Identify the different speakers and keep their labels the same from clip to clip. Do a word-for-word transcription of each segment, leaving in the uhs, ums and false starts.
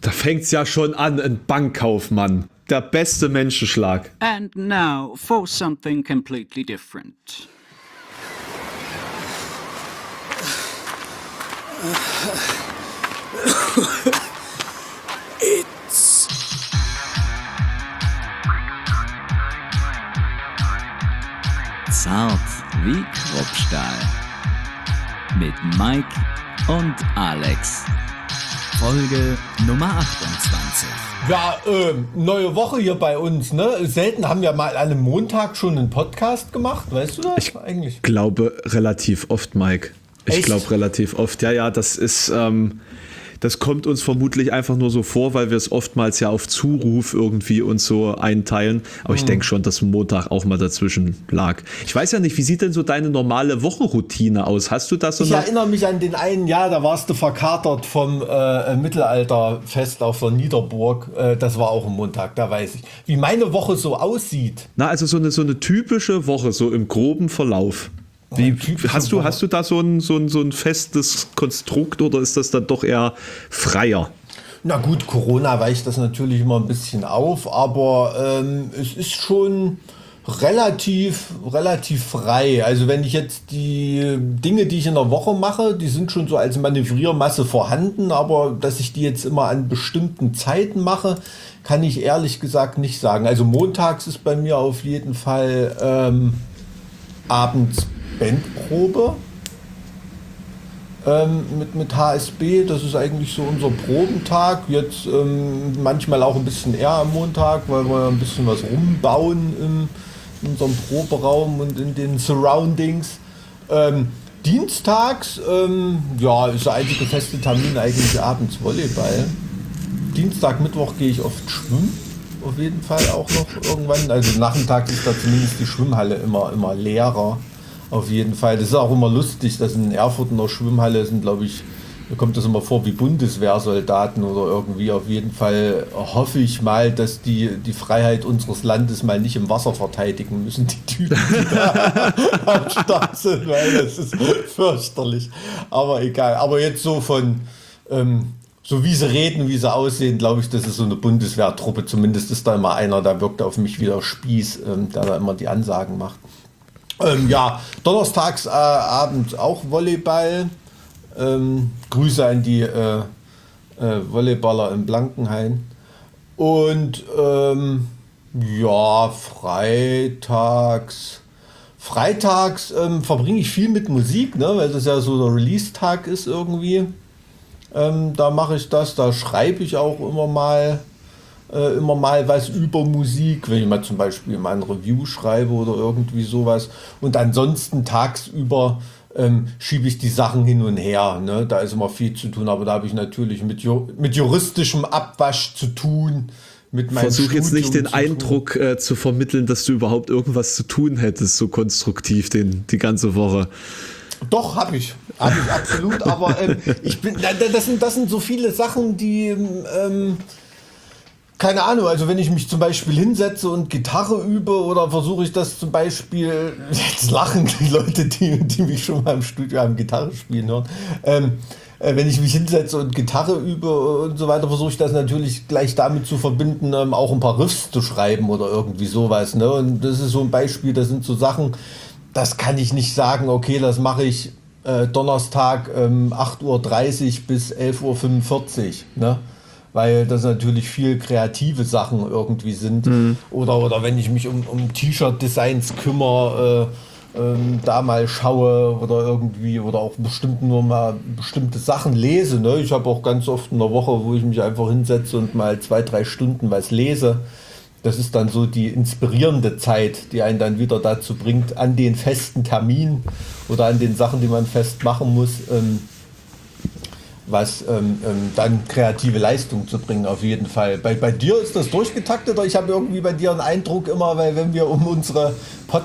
Speaker 1: Da fängt's ja schon an, ein Bankkaufmann. Der beste Menschenschlag.
Speaker 2: And now for something completely different.
Speaker 3: It's
Speaker 4: Zart wie Kruppstahl. Mit Mike und Alex. Folge Nummer achtundzwanzig.
Speaker 5: Ja, äh, neue Woche hier bei uns, ne? Selten haben wir mal an einem Montag schon einen Podcast gemacht, weißt du das
Speaker 1: Ich
Speaker 5: eigentlich?
Speaker 1: glaube relativ oft, Mike. Ich
Speaker 5: Echt?
Speaker 1: glaube relativ oft. Ja, ja, das ist, ähm, das kommt uns vermutlich einfach nur so vor, weil wir es oftmals ja auf Zuruf irgendwie uns so einteilen. Aber ich denke schon, dass Montag auch mal dazwischen lag. Ich weiß ja nicht, wie sieht denn so deine normale Wochenroutine aus? Hast du das so
Speaker 5: Ich
Speaker 1: noch?
Speaker 5: erinnere mich an den einen Jahr, da warst du verkatert vom äh, Mittelalterfest auf der Niederburg. Äh, das war auch ein Montag, da weiß ich. Wie meine Woche so aussieht.
Speaker 1: Na, also so eine, so eine typische Woche, so im groben Verlauf. Wie,
Speaker 5: Eine typische
Speaker 1: hast, du,
Speaker 5: Woche.
Speaker 1: hast du da so ein, so, ein, so ein festes Konstrukt oder ist das dann doch eher freier?
Speaker 5: Na gut, Corona weicht das natürlich immer ein bisschen auf, aber ähm, es ist schon relativ, relativ frei. Also wenn ich jetzt die Dinge, die ich in der Woche mache, die sind schon so als Manövriermasse vorhanden, aber dass ich die jetzt immer an bestimmten Zeiten mache, kann ich ehrlich gesagt nicht sagen. Also montags ist bei mir auf jeden Fall ähm, abends Bandprobe. Ähm, mit, mit H S B, das ist eigentlich so unser Probentag. Jetzt ähm, manchmal auch ein bisschen eher am Montag, weil wir ein bisschen was rumbauen im, in unserem Proberaum und in den Surroundings. Ähm, dienstags, ähm, ja, ist der einzige feste Termin eigentlich abends Volleyball. Dienstag, Mittwoch gehe ich oft schwimmen, auf jeden Fall auch noch irgendwann. Also nachmittags ist da zumindest die Schwimmhalle immer, immer leerer. Auf jeden Fall. Das ist auch immer lustig, dass in Erfurt in der Schwimmhalle sind, glaube ich, mir kommt das immer vor wie Bundeswehrsoldaten oder irgendwie. Auf jeden Fall hoffe ich mal, dass die die Freiheit unseres Landes mal nicht im Wasser verteidigen müssen, die Typen, die da am Start sind, weil das ist fürchterlich. Aber egal. Aber jetzt so von, ähm, so wie sie reden, wie sie aussehen, glaube ich, das ist so eine Bundeswehrtruppe. Zumindest ist da immer einer, der wirkt auf mich wie der Spieß, ähm, der da immer die Ansagen macht. Ähm, ja, donnerstags äh, abends auch Volleyball. Ähm, Grüße an die äh, äh, Volleyballer in Blankenhain. Und ähm, ja, freitags. Freitags ähm, verbringe ich viel mit Musik, ne, weil das ja so der Release-Tag ist irgendwie. Ähm, da mache ich das, da schreibe ich auch immer mal. Äh, immer mal was über Musik, wenn ich mal zum Beispiel mal ein Review schreibe oder irgendwie sowas. Und ansonsten tagsüber ähm, schiebe ich die Sachen hin und her. Ne? Da ist immer viel zu tun, aber da habe ich natürlich mit, ju- mit juristischem Abwasch zu tun. Mit meinem
Speaker 1: Versuch jetzt nicht
Speaker 5: Studium
Speaker 1: den
Speaker 5: zu tun.
Speaker 1: Eindruck äh, zu vermitteln, dass du überhaupt irgendwas zu tun hättest, so konstruktiv den, die ganze Woche.
Speaker 5: Doch, habe ich. Habe ich absolut. Aber ähm, ich bin, das sind, das sind so viele Sachen, die... Ähm, Keine Ahnung, also wenn ich mich zum Beispiel hinsetze und Gitarre übe oder versuche ich das zum Beispiel, jetzt lachen die Leute, die, die mich schon mal im Studio haben Gitarre spielen hören, ähm, äh, wenn ich mich hinsetze und Gitarre übe und so weiter, versuche ich das natürlich gleich damit zu verbinden, ähm, auch ein paar Riffs zu schreiben oder irgendwie sowas. Ne? Und das ist so ein Beispiel, das sind so Sachen, das kann ich nicht sagen, okay, das mache ich äh, Donnerstag ähm, acht Uhr dreißig bis elf Uhr fünfundvierzig, ne? Weil das natürlich viel kreative Sachen irgendwie sind. Mhm. Oder, oder wenn ich mich um, um T-Shirt-Designs kümmere, äh, ähm, da mal schaue oder irgendwie, oder auch bestimmt nur mal bestimmte Sachen lese. Ne? Ich habe auch ganz oft in der Woche, wo ich mich einfach hinsetze und mal zwei, drei Stunden was lese. Das ist dann so die inspirierende Zeit, die einen dann wieder dazu bringt, an den festen Termin oder an den Sachen, die man fest machen muss, ähm, was ähm, ähm, dann kreative Leistung zu bringen, auf jeden Fall. Bei, bei dir ist das durchgetakteter. Ich habe irgendwie bei dir einen Eindruck immer, weil wenn wir um unsere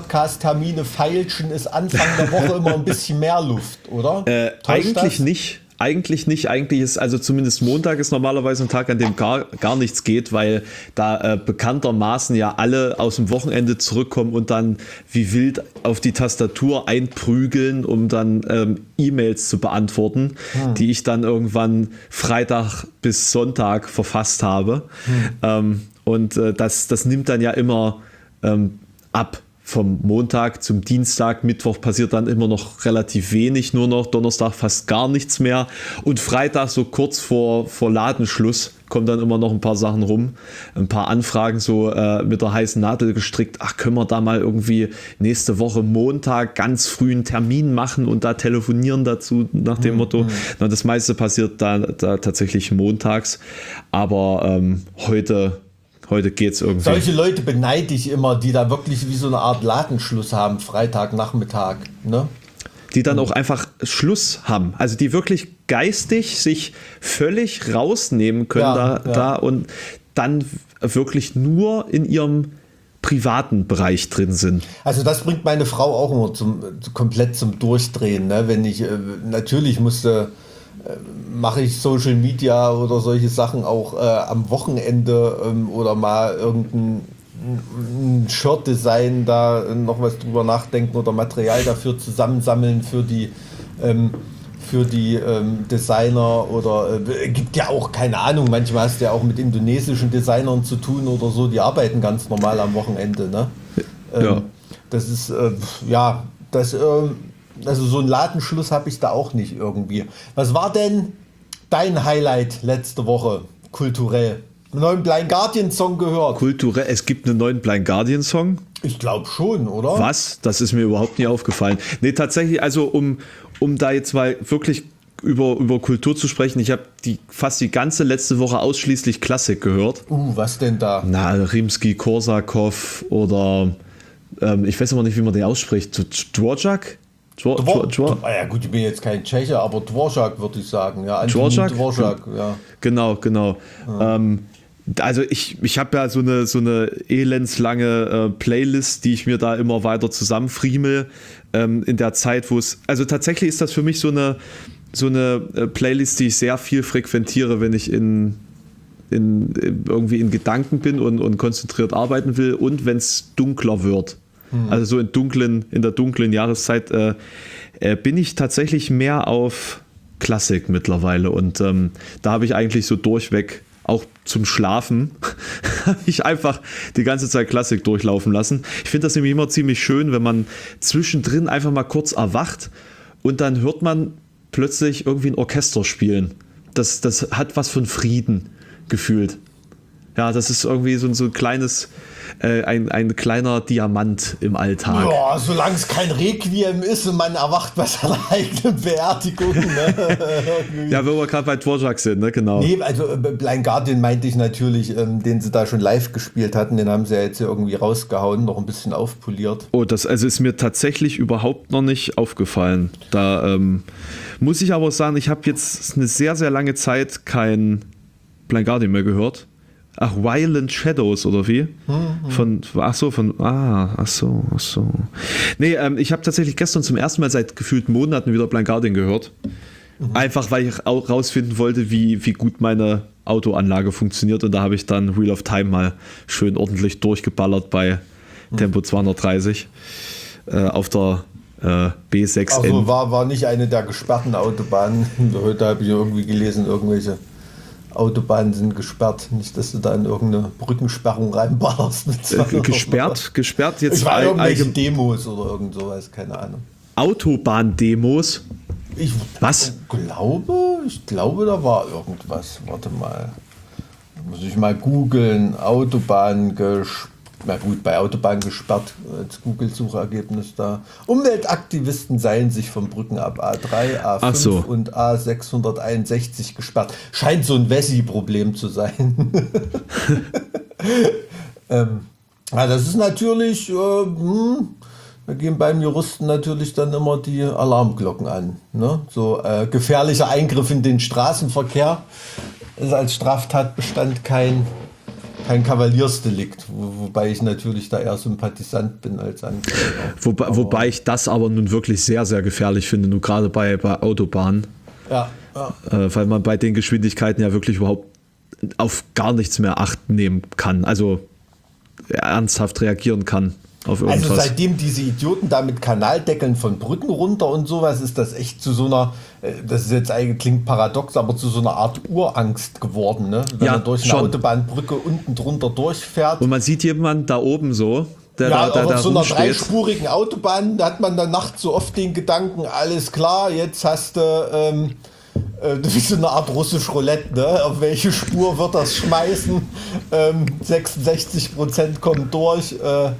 Speaker 5: Podcast-Termine feilschen, ist Anfang der Woche immer ein bisschen mehr Luft, oder?
Speaker 1: Äh, eigentlich
Speaker 5: das?
Speaker 1: nicht. Eigentlich nicht, eigentlich ist, also zumindest Montag ist normalerweise ein Tag, an dem gar, gar nichts geht, weil da äh, bekanntermaßen ja alle aus dem Wochenende zurückkommen und dann wie wild auf die Tastatur einprügeln, um dann ähm, E-Mails zu beantworten, hm. die ich dann irgendwann Freitag bis Sonntag verfasst habe. Hm. Ähm, und äh, das, das nimmt dann ja immer ähm, ab. Vom Montag zum Dienstag, Mittwoch passiert dann immer noch relativ wenig, nur noch Donnerstag fast gar nichts mehr und Freitag so kurz vor, vor Ladenschluss kommen dann immer noch ein paar Sachen rum, ein paar Anfragen so äh, mit der heißen Nadel gestrickt, ach können wir da mal irgendwie nächste Woche Montag ganz früh einen Termin machen und da telefonieren dazu nach dem mhm. Motto. Na, das meiste passiert da, da tatsächlich montags, aber ähm, heute Heute geht's irgendwie.
Speaker 5: Solche Leute beneide ich immer, die da wirklich wie so eine Art Ladenschluss haben, Freitagnachmittag. Ne?
Speaker 1: Die dann auch einfach Schluss haben. Also die wirklich geistig sich völlig rausnehmen können ja, da, ja. da und dann wirklich nur in ihrem privaten Bereich drin sind.
Speaker 5: Also das bringt meine Frau auch immer zum, komplett zum Durchdrehen. Ne? Wenn ich, äh, natürlich musste... mache ich Social Media oder solche Sachen auch äh, am Wochenende ähm, oder mal irgendein Shirt-Design da noch was drüber nachdenken oder Material dafür zusammensammeln für die ähm, für die ähm, Designer oder äh, gibt ja auch, keine Ahnung, manchmal hast du ja auch mit indonesischen Designern zu tun oder so, die arbeiten ganz normal am Wochenende. Ne? Ähm, ja. Das ist, äh, ja, das ähm, Also so einen Ladenschluss habe ich da auch nicht irgendwie. Was war denn dein Highlight letzte Woche kulturell? Einen neuen Blind Guardian Song gehört?
Speaker 1: Kulturell, es gibt einen neuen Blind Guardian Song?
Speaker 5: Ich glaube schon, oder?
Speaker 1: Was? Das ist mir überhaupt nie aufgefallen. Nee, tatsächlich, also um, um da jetzt mal wirklich über, über Kultur zu sprechen, ich habe die, fast die ganze letzte Woche ausschließlich Klassik gehört.
Speaker 5: Uh, was denn da?
Speaker 1: Na, Rimsky-Korsakow oder ähm, ich weiß immer nicht, wie man den ausspricht. Dvorak?
Speaker 5: Dwor- Dwor- Dwor- ja gut, ich bin jetzt kein Tscheche, aber Dvorak würde ich sagen. Ja, Dvorak? Dvorak, ja.
Speaker 1: Genau, genau. Ja. Ähm, also ich, ich habe ja so eine, so eine elendslange äh, Playlist, die ich mir da immer weiter zusammenfriemel ähm, in der Zeit, wo es, also tatsächlich ist das für mich so eine, so eine äh, Playlist, die ich sehr viel frequentiere, wenn ich in, in, in irgendwie in Gedanken bin und, und konzentriert arbeiten will und wenn es dunkler wird. Also so in dunklen, in der dunklen Jahreszeit äh, äh, bin ich tatsächlich mehr auf Klassik mittlerweile und ähm, da habe ich eigentlich so durchweg auch zum Schlafen habe ich einfach die ganze Zeit Klassik durchlaufen lassen. Ich finde das nämlich immer ziemlich schön, wenn man zwischendrin einfach mal kurz erwacht und dann hört man plötzlich irgendwie ein Orchester spielen. Das, das hat was von Frieden gefühlt. Ja, das ist irgendwie so, so ein kleines, äh, ein, ein kleiner Diamant im Alltag.
Speaker 5: Ja, solange es kein Requiem ist und man erwacht bei seiner eigenen Beerdigung. Ne?
Speaker 1: Ja, wenn wir gerade bei Dvorak sind, ne? Genau.
Speaker 5: Nee, also Blind Guardian meinte ich natürlich, ähm, den sie da schon live gespielt hatten, den haben sie ja jetzt irgendwie rausgehauen, noch ein bisschen aufpoliert.
Speaker 1: Oh, das also ist mir tatsächlich überhaupt noch nicht aufgefallen. Da ähm, muss ich aber sagen, ich habe jetzt eine sehr, sehr lange Zeit kein Blind Guardian mehr gehört. Ach, Violent Shadows oder wie? Mhm. Von, ach so, von, ah, ach so, ach so. Nee, ähm, ich habe tatsächlich gestern zum ersten Mal seit gefühlt Monaten wieder Blind Guardian gehört. Mhm. Einfach, weil ich auch rausfinden wollte, wie, wie gut meine Autoanlage funktioniert. Und da habe ich dann Wheel of Time mal schön ordentlich durchgeballert bei mhm. Tempo zweihundertdreißig äh, auf der äh, B sechs N.
Speaker 5: Also war, war nicht eine der gesperrten Autobahnen. Heute habe ich irgendwie gelesen, irgendwelche Autobahnen sind gesperrt, nicht, dass du da in irgendeine Brückensperrung reinballerst.
Speaker 1: Äh, gesperrt, gesperrt jetzt.
Speaker 5: Ich war irgendwelche Demos oder irgend sowas, keine Ahnung.
Speaker 1: Autobahn-Demos?
Speaker 5: Ich
Speaker 1: Was?
Speaker 5: glaube, ich glaube, da war irgendwas. Warte mal. Muss ich mal googeln. Autobahn gesperrt. Na gut, bei Autobahn gesperrt als Google-Suchergebnis da. Umweltaktivisten seien sich von Brücken ab A drei, A fünf
Speaker 1: so.
Speaker 5: und A sechshunderteinundsechzig gesperrt. Scheint so ein Wessi-Problem zu sein. ähm, ja, das ist natürlich, äh, hm, da gehen beim Juristen natürlich dann immer die Alarmglocken an. Ne? So äh, gefährlicher Eingriff in den Straßenverkehr ist als Straftatbestand kein kein Kavaliersdelikt, wo, wobei ich natürlich da eher Sympathisant bin als Ankläger.
Speaker 1: Wobei, wobei ich das aber nun wirklich sehr, sehr gefährlich finde, nur gerade bei, bei Autobahnen.
Speaker 5: Ja, ja.
Speaker 1: Äh, weil man bei den Geschwindigkeiten ja wirklich überhaupt auf gar nichts mehr Acht nehmen kann. Also ernsthaft reagieren kann auf irgendwas.
Speaker 5: Also seitdem diese Idioten da mit Kanaldeckeln von Brücken runter und sowas, ist das echt zu so einer, das ist jetzt eigentlich klingt paradox, aber zu so einer Art Urangst geworden, ne? Wenn
Speaker 1: Ja,
Speaker 5: man durch eine
Speaker 1: schon.
Speaker 5: Autobahnbrücke unten drunter durchfährt.
Speaker 1: Und man sieht jemanden da oben so, der
Speaker 5: Ja,
Speaker 1: da, der
Speaker 5: auch
Speaker 1: da
Speaker 5: auf so einer
Speaker 1: rumsteht.
Speaker 5: dreispurigen Autobahn, da hat man dann nachts so oft den Gedanken, alles klar, jetzt hast du ähm, äh, wie so eine Art russisch Roulette, ne? Auf welche Spur wird das schmeißen? Ähm, sechsundsechzig Prozent kommen durch, äh,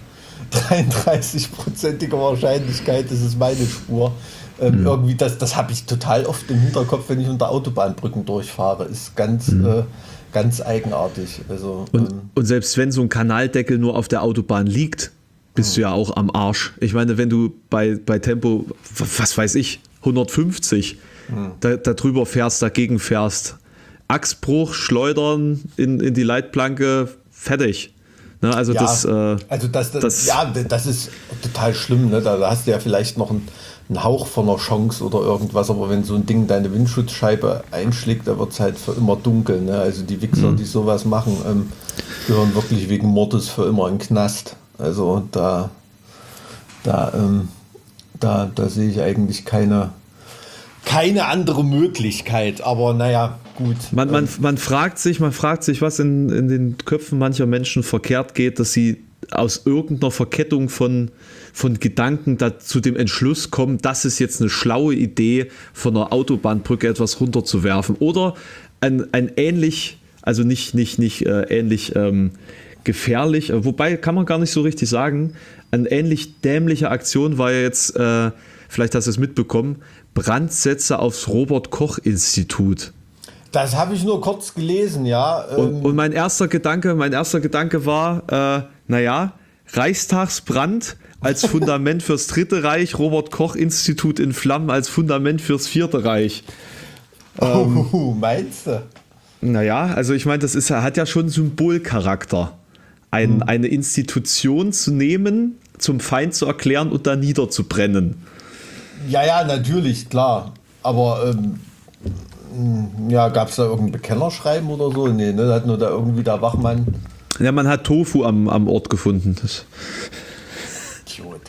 Speaker 5: dreiunddreißig-prozentige Wahrscheinlichkeit, das ist meine Spur. Ähm, mhm. Irgendwie, das, das habe ich total oft im Hinterkopf, wenn ich unter Autobahnbrücken durchfahre. Ist ganz, mhm. äh, ganz eigenartig. Also,
Speaker 1: und,
Speaker 5: ähm,
Speaker 1: und selbst wenn so ein Kanaldeckel nur auf der Autobahn liegt, bist du ja auch am Arsch. Ich meine, wenn du bei, bei Tempo, was weiß ich, hundertfünfzig hm. da, da drüber fährst, dagegen fährst, Achsbruch, Schleudern in, in die Leitplanke, fertig. Ne, also,
Speaker 5: ja,
Speaker 1: das, äh,
Speaker 5: also das, das,
Speaker 1: das,
Speaker 5: ja, das ist total schlimm. Ne? Da, da hast du ja vielleicht noch einen, einen Hauch von einer Chance oder irgendwas, aber wenn so ein Ding deine Windschutzscheibe einschlägt, da wird es halt für immer dunkel. Ne? Also die Wichser, mhm. die sowas machen, ähm, gehören wirklich wegen Mordes für immer in den Knast. Also da, da, ähm, da, da sehe ich eigentlich keine, keine andere Möglichkeit. Aber naja, gut.
Speaker 1: Man, man,
Speaker 5: ähm,
Speaker 1: man fragt sich, man fragt sich, was in, in den Köpfen mancher Menschen verkehrt geht, dass sie aus irgendeiner Verkettung von, von Gedanken da zu dem Entschluss kommen, das ist jetzt eine schlaue Idee, von einer Autobahnbrücke etwas runterzuwerfen. Oder ein, ein ähnlich, also nicht, nicht, nicht äh, ähnlich ähm, gefährlich, wobei kann man gar nicht so richtig sagen, eine ähnlich dämliche Aktion war ja jetzt, äh, vielleicht hast du es mitbekommen, Brandsätze aufs Robert-Koch-Institut.
Speaker 5: Das habe ich nur kurz gelesen, ja. Ähm,
Speaker 1: Und, und mein erster Gedanke, mein erster Gedanke war, äh, naja, Reichstagsbrand als Fundament fürs Dritte Reich, Robert-Koch-Institut in Flammen als Fundament fürs Vierte Reich.
Speaker 5: Ähm, oh, meinst du?
Speaker 1: Naja, also ich meine, das ist, hat ja schon Symbolcharakter. Ein, mhm. Eine Institution zu nehmen, zum Feind zu erklären und dann niederzubrennen.
Speaker 5: Ja, ja, natürlich, klar. Aber ähm, ja, gab es da irgendein Bekennerschreiben oder so? Nee, ne? Da hat nur da irgendwie der Wachmann.
Speaker 1: Ja, man hat Tofu am, am Ort gefunden. Das
Speaker 5: Idiot.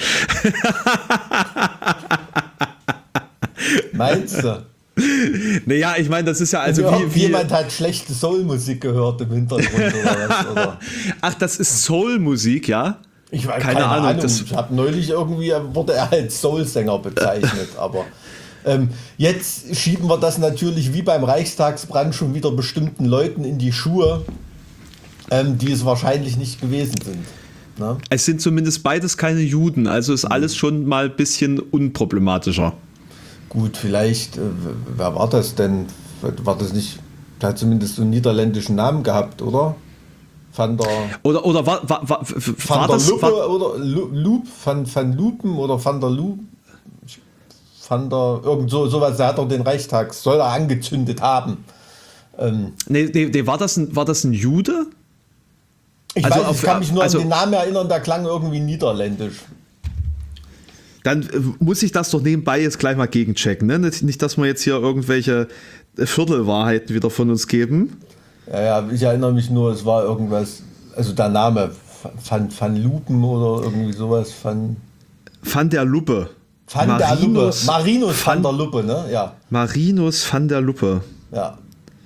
Speaker 5: Meinst du?
Speaker 1: Naja, ich meine, das ist ja also
Speaker 5: ja,
Speaker 1: wie, wie
Speaker 5: jemand hat schlechte Soul-Musik gehört im Hintergrund oder was? Oder?
Speaker 1: Ach, das ist Soul-Musik, ja?
Speaker 5: Ich weiß
Speaker 1: keine, keine Ahnung.
Speaker 5: Ahnung.
Speaker 1: Das
Speaker 5: ich habe neulich irgendwie, wurde er als Soul-Sänger bezeichnet, aber ähm, jetzt schieben wir das natürlich wie beim Reichstagsbrand schon wieder bestimmten Leuten in die Schuhe, ähm, die es wahrscheinlich nicht gewesen sind. Ne?
Speaker 1: Es sind zumindest beides keine Juden, also ist alles schon mal ein bisschen unproblematischer.
Speaker 5: Gut, vielleicht, äh, wer war das denn? War das nicht, der hat zumindest so einen niederländischen Namen gehabt, oder? Van der,
Speaker 1: oder oder war, war, war,
Speaker 5: van
Speaker 1: war
Speaker 5: der
Speaker 1: das,
Speaker 5: Lupe
Speaker 1: war,
Speaker 5: oder Loop, van, van Lupen oder van der Loop, van der, irgend so, sowas, da hat er den Reichstag, soll er angezündet haben. Ähm,
Speaker 1: nee, nee, nee, war das ein, war das ein Jude?
Speaker 5: Ich
Speaker 1: Also
Speaker 5: weiß,
Speaker 1: auf-
Speaker 5: ich kann mich nur
Speaker 1: also-
Speaker 5: an den Namen erinnern, der klang irgendwie niederländisch.
Speaker 1: Dann äh, muss ich das doch nebenbei jetzt gleich mal gegenchecken. Ne? Nicht, nicht, dass wir jetzt hier irgendwelche Viertelwahrheiten wieder von uns geben.
Speaker 5: Ja, ja, ich erinnere mich nur, es war irgendwas, also der Name, Van, van Lupen oder irgendwie sowas, Van,
Speaker 1: Van der Luppe.
Speaker 5: van der Luppe,
Speaker 1: Marinus
Speaker 5: Marinus van
Speaker 1: van-
Speaker 5: der Luppe, ne? Ja,
Speaker 1: Marinus van der Luppe.
Speaker 5: ja.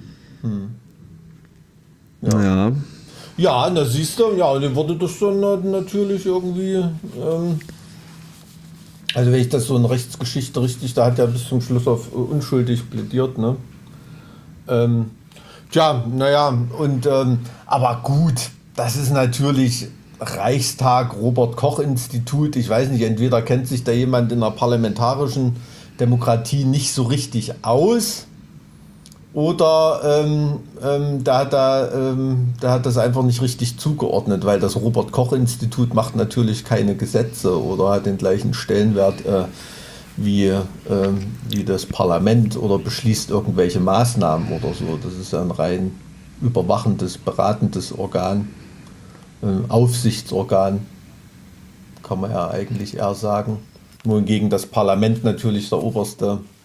Speaker 1: Ja. ja.
Speaker 5: Ja, da siehst du, ja, und dann wurde das dann na- natürlich irgendwie, ähm, also wenn ich das so in Rechtsgeschichte richtig, da hat er bis zum Schluss auf unschuldig plädiert, ne? Ähm, tja, naja, und, ähm, aber gut, das ist natürlich Reichstag, Robert-Koch-Institut, ich weiß nicht, entweder kennt sich da jemand in der parlamentarischen Demokratie nicht so richtig aus, oder ähm, ähm, da, hat er, ähm, da hat das einfach nicht richtig zugeordnet, weil das Robert-Koch-Institut macht natürlich keine Gesetze oder hat den gleichen Stellenwert äh, wie, äh, wie das Parlament oder beschließt irgendwelche Maßnahmen oder so. Das ist ja ein rein überwachendes, beratendes Organ, äh, Aufsichtsorgan, kann man ja eigentlich eher sagen. Wohingegen das Parlament natürlich der oberste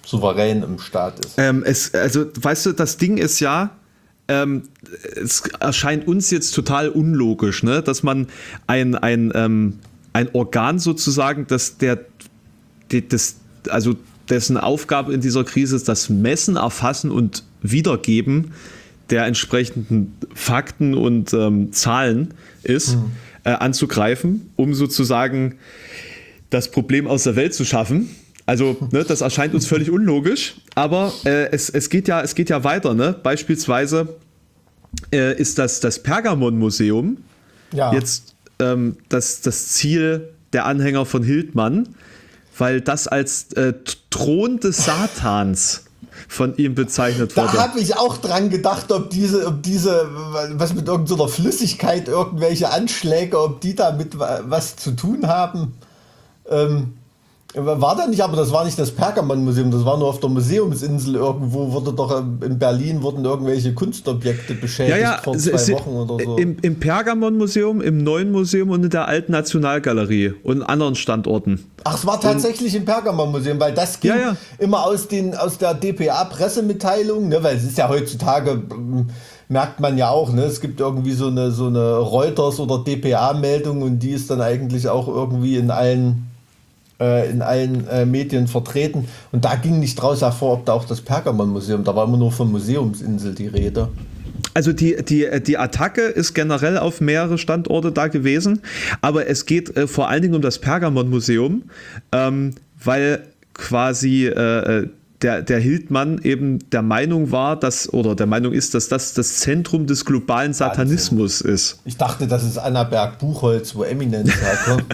Speaker 5: souverän im Staat ist.
Speaker 1: Ähm, es, also, weißt du, das Ding ist ja, ähm, es erscheint uns jetzt total unlogisch, ne? Dass man ein, ein, ähm, ein Organ sozusagen, das der, die, das, also dessen Aufgabe in dieser Krise ist, das Messen, Erfassen und Wiedergeben der entsprechenden Fakten und ähm, Zahlen ist, mhm. äh, anzugreifen, um sozusagen das Problem aus der Welt zu schaffen. Also, ne, das erscheint uns völlig unlogisch, aber äh, es, es, geht ja, es geht ja weiter. Ne? Beispielsweise äh, ist das, das Pergamon-Museum ja. jetzt ähm, das, das Ziel der Anhänger von Hildmann, weil das als äh, Thron des Satans von ihm bezeichnet wurde.
Speaker 5: Da habe ich auch dran gedacht, ob diese, ob diese, was mit irgendeiner Flüssigkeit, irgendwelche Anschläge, ob die damit was zu tun haben. Ähm, war da nicht, aber das war nicht das Pergamon-Museum, das war nur auf der Museumsinsel irgendwo, wurde doch in Berlin wurden irgendwelche Kunstobjekte beschädigt
Speaker 1: ja, ja,
Speaker 5: vor zwei
Speaker 1: es,
Speaker 5: Wochen oder so.
Speaker 1: Im, im Pergamon-Museum, im Neuen Museum und in der Alten Nationalgalerie und anderen Standorten.
Speaker 5: Ach, es war tatsächlich und, im Pergamon-Museum, weil das ging ja, ja. immer aus, den, aus der D P A-Pressemitteilung, ne, weil es ist ja heutzutage, merkt man ja auch, ne, es gibt irgendwie so eine, so eine Reuters- oder D P A-Meldung und die ist dann eigentlich auch irgendwie in allen in allen äh, Medien vertreten und da ging nicht draus hervor, ob da auch das Pergamon-Museum, da war immer nur von Museumsinsel die Rede.
Speaker 1: Also die, die, die Attacke ist generell auf mehrere Standorte da gewesen, aber es geht äh, vor allen Dingen um das Pergamon-Museum, ähm, weil quasi äh, der, der Hildmann eben der Meinung war, dass, oder der Meinung ist, dass das das Zentrum des globalen Satanismus Wahnsinn. ist.
Speaker 5: Ich dachte, das ist Annaberg-Buchholz, wo Eminenz herkommt.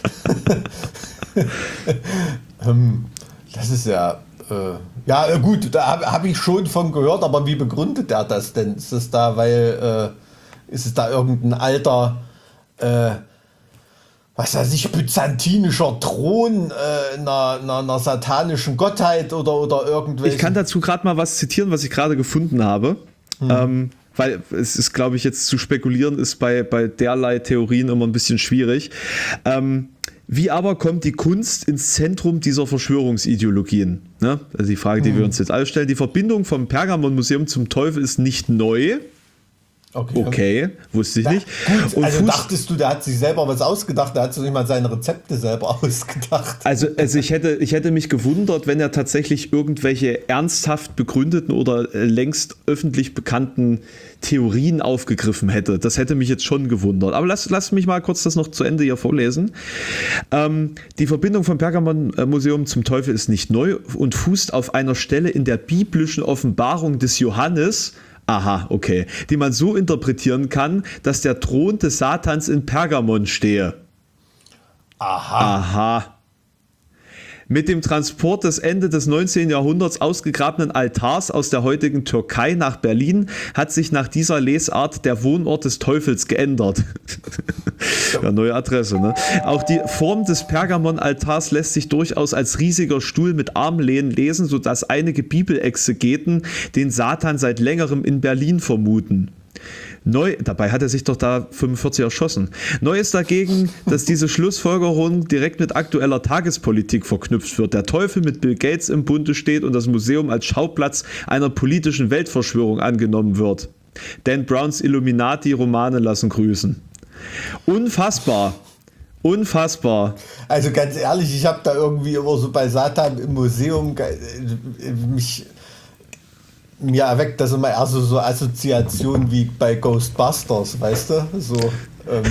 Speaker 5: Das ist ja, äh, ja gut, da habe hab ich schon von gehört, aber wie begründet er das denn? Ist es da, weil, äh, ist es da irgendein alter, äh, was weiß ich, byzantinischer Thron äh, einer, einer, einer satanischen Gottheit oder, oder irgendwelche?
Speaker 1: Ich kann dazu gerade mal was zitieren, was ich gerade gefunden habe. Hm. Ähm, weil es ist, glaube ich, jetzt zu spekulieren, ist bei, bei derlei Theorien immer ein bisschen schwierig. Ähm, Wie aber kommt die Kunst ins Zentrum dieser Verschwörungsideologien? Ne? Also die Frage, die hm. wir uns jetzt alle stellen. Die Verbindung vom Pergamon-Museum zum Teufel ist nicht neu. Okay, okay, wusste ich
Speaker 5: da,
Speaker 1: nicht.
Speaker 5: Gut,
Speaker 1: und
Speaker 5: also
Speaker 1: Fuß
Speaker 5: dachtest du, der hat sich selber was ausgedacht, der hat sich nicht mal seine Rezepte selber ausgedacht.
Speaker 1: Also, also ich, hätte, ich hätte mich gewundert, wenn er tatsächlich irgendwelche ernsthaft begründeten oder längst öffentlich bekannten Theorien aufgegriffen hätte. Das hätte mich jetzt schon gewundert. Aber lass, lass mich mal kurz das noch zu Ende hier vorlesen. Ähm, die Verbindung vom Pergamon-Museum zum Teufel ist nicht neu und fußt auf einer Stelle in der biblischen Offenbarung des Johannes. Aha, okay. Die man so interpretieren kann, dass der Thron des Satans in Pergamon stehe.
Speaker 5: Aha.
Speaker 1: Aha. Mit dem Transport des Ende des neunzehnten Jahrhunderts ausgegrabenen Altars aus der heutigen Türkei nach Berlin hat sich nach dieser Lesart der Wohnort des Teufels geändert. Ja, neue Adresse, ne? Auch die Form des Pergamon-Altars lässt sich durchaus als riesiger Stuhl mit Armlehnen lesen, sodass einige Bibelexegeten den Satan seit längerem in Berlin vermuten. Neu, dabei hat er sich doch da fünfundvierzig erschossen. Neu ist dagegen, dass diese Schlussfolgerung direkt mit aktueller Tagespolitik verknüpft wird. Der Teufel mit Bill Gates im Bunde steht und das Museum als Schauplatz einer politischen Weltverschwörung angenommen wird. Dan Browns Illuminati-Romane lassen grüßen. Unfassbar. Unfassbar.
Speaker 5: Also ganz ehrlich, ich habe da irgendwie immer so bei Satan im Museum mich... Mir erweckt das immer eher so, so Assoziationen wie bei Ghostbusters, weißt du? So ähm,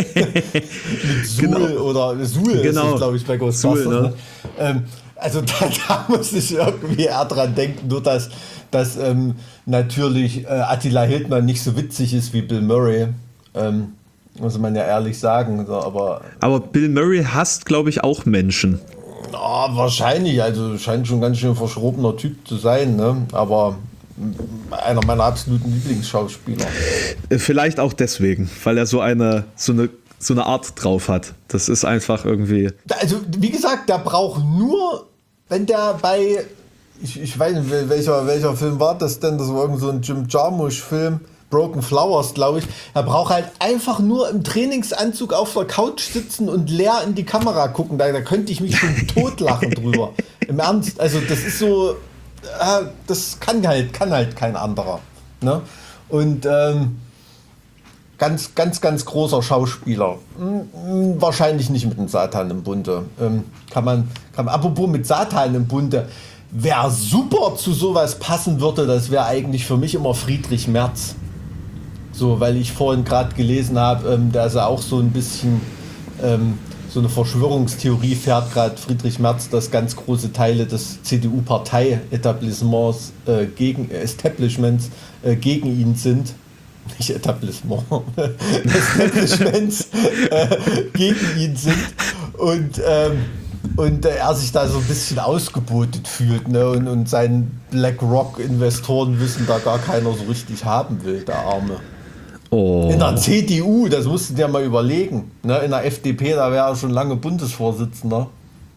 Speaker 5: mit Suhl genau. oder Suhl
Speaker 1: genau.
Speaker 5: ist glaube ich, bei Ghostbusters.
Speaker 1: Suhl, ne?
Speaker 5: Ne? Ähm, also da, da muss ich irgendwie eher dran denken, nur dass, dass ähm, natürlich äh, Attila Hildmann nicht so witzig ist wie Bill Murray. Ähm, muss man ja ehrlich sagen. So, aber,
Speaker 1: aber Bill Murray hasst, glaube ich, auch Menschen.
Speaker 5: Ja, wahrscheinlich. Also scheint schon ein ganz schön verschrobener Typ zu sein, ne? Aber einer meiner absoluten Lieblingsschauspieler.
Speaker 1: Vielleicht auch deswegen, weil er so eine, so eine, so eine Art drauf hat. Das ist einfach irgendwie...
Speaker 5: Also, wie gesagt, der braucht nur, wenn der bei, ich, ich weiß nicht, welcher, welcher Film war das denn? Das war irgend so ein Jim Jarmusch-Film, Broken Flowers, glaube ich. Er braucht halt einfach nur im Trainingsanzug auf der Couch sitzen und leer in die Kamera gucken. Da, da könnte ich mich schon totlachen drüber. Im Ernst, also das ist so, äh, das kann halt, kann halt kein anderer. Ne? Und ähm, ganz, ganz, ganz großer Schauspieler. Hm, wahrscheinlich nicht mit dem Satan im Bunde. Ähm, kann man, kann man, apropos mit Satan im Bunde, wer super zu sowas passen würde, das wäre eigentlich für mich immer Friedrich Merz. So, weil ich vorhin gerade gelesen habe, ähm, da ist er auch so ein bisschen ähm, so eine Verschwörungstheorie fährt gerade Friedrich Merz, dass ganz große Teile des C D U-Partei-Etablissements äh, gegen äh, Establishments äh, gegen ihn sind. Nicht Etablissement, Establishments äh, gegen ihn sind. Und, ähm, und äh, er sich da so ein bisschen ausgebootet fühlt. Ne? Und, und seinen BlackRock-Investoren wissen da gar keiner so richtig haben will, der Arme.
Speaker 1: Oh.
Speaker 5: In der C D U, das musst du dir mal überlegen. Ne? In der F D P, da wäre er schon lange Bundesvorsitzender.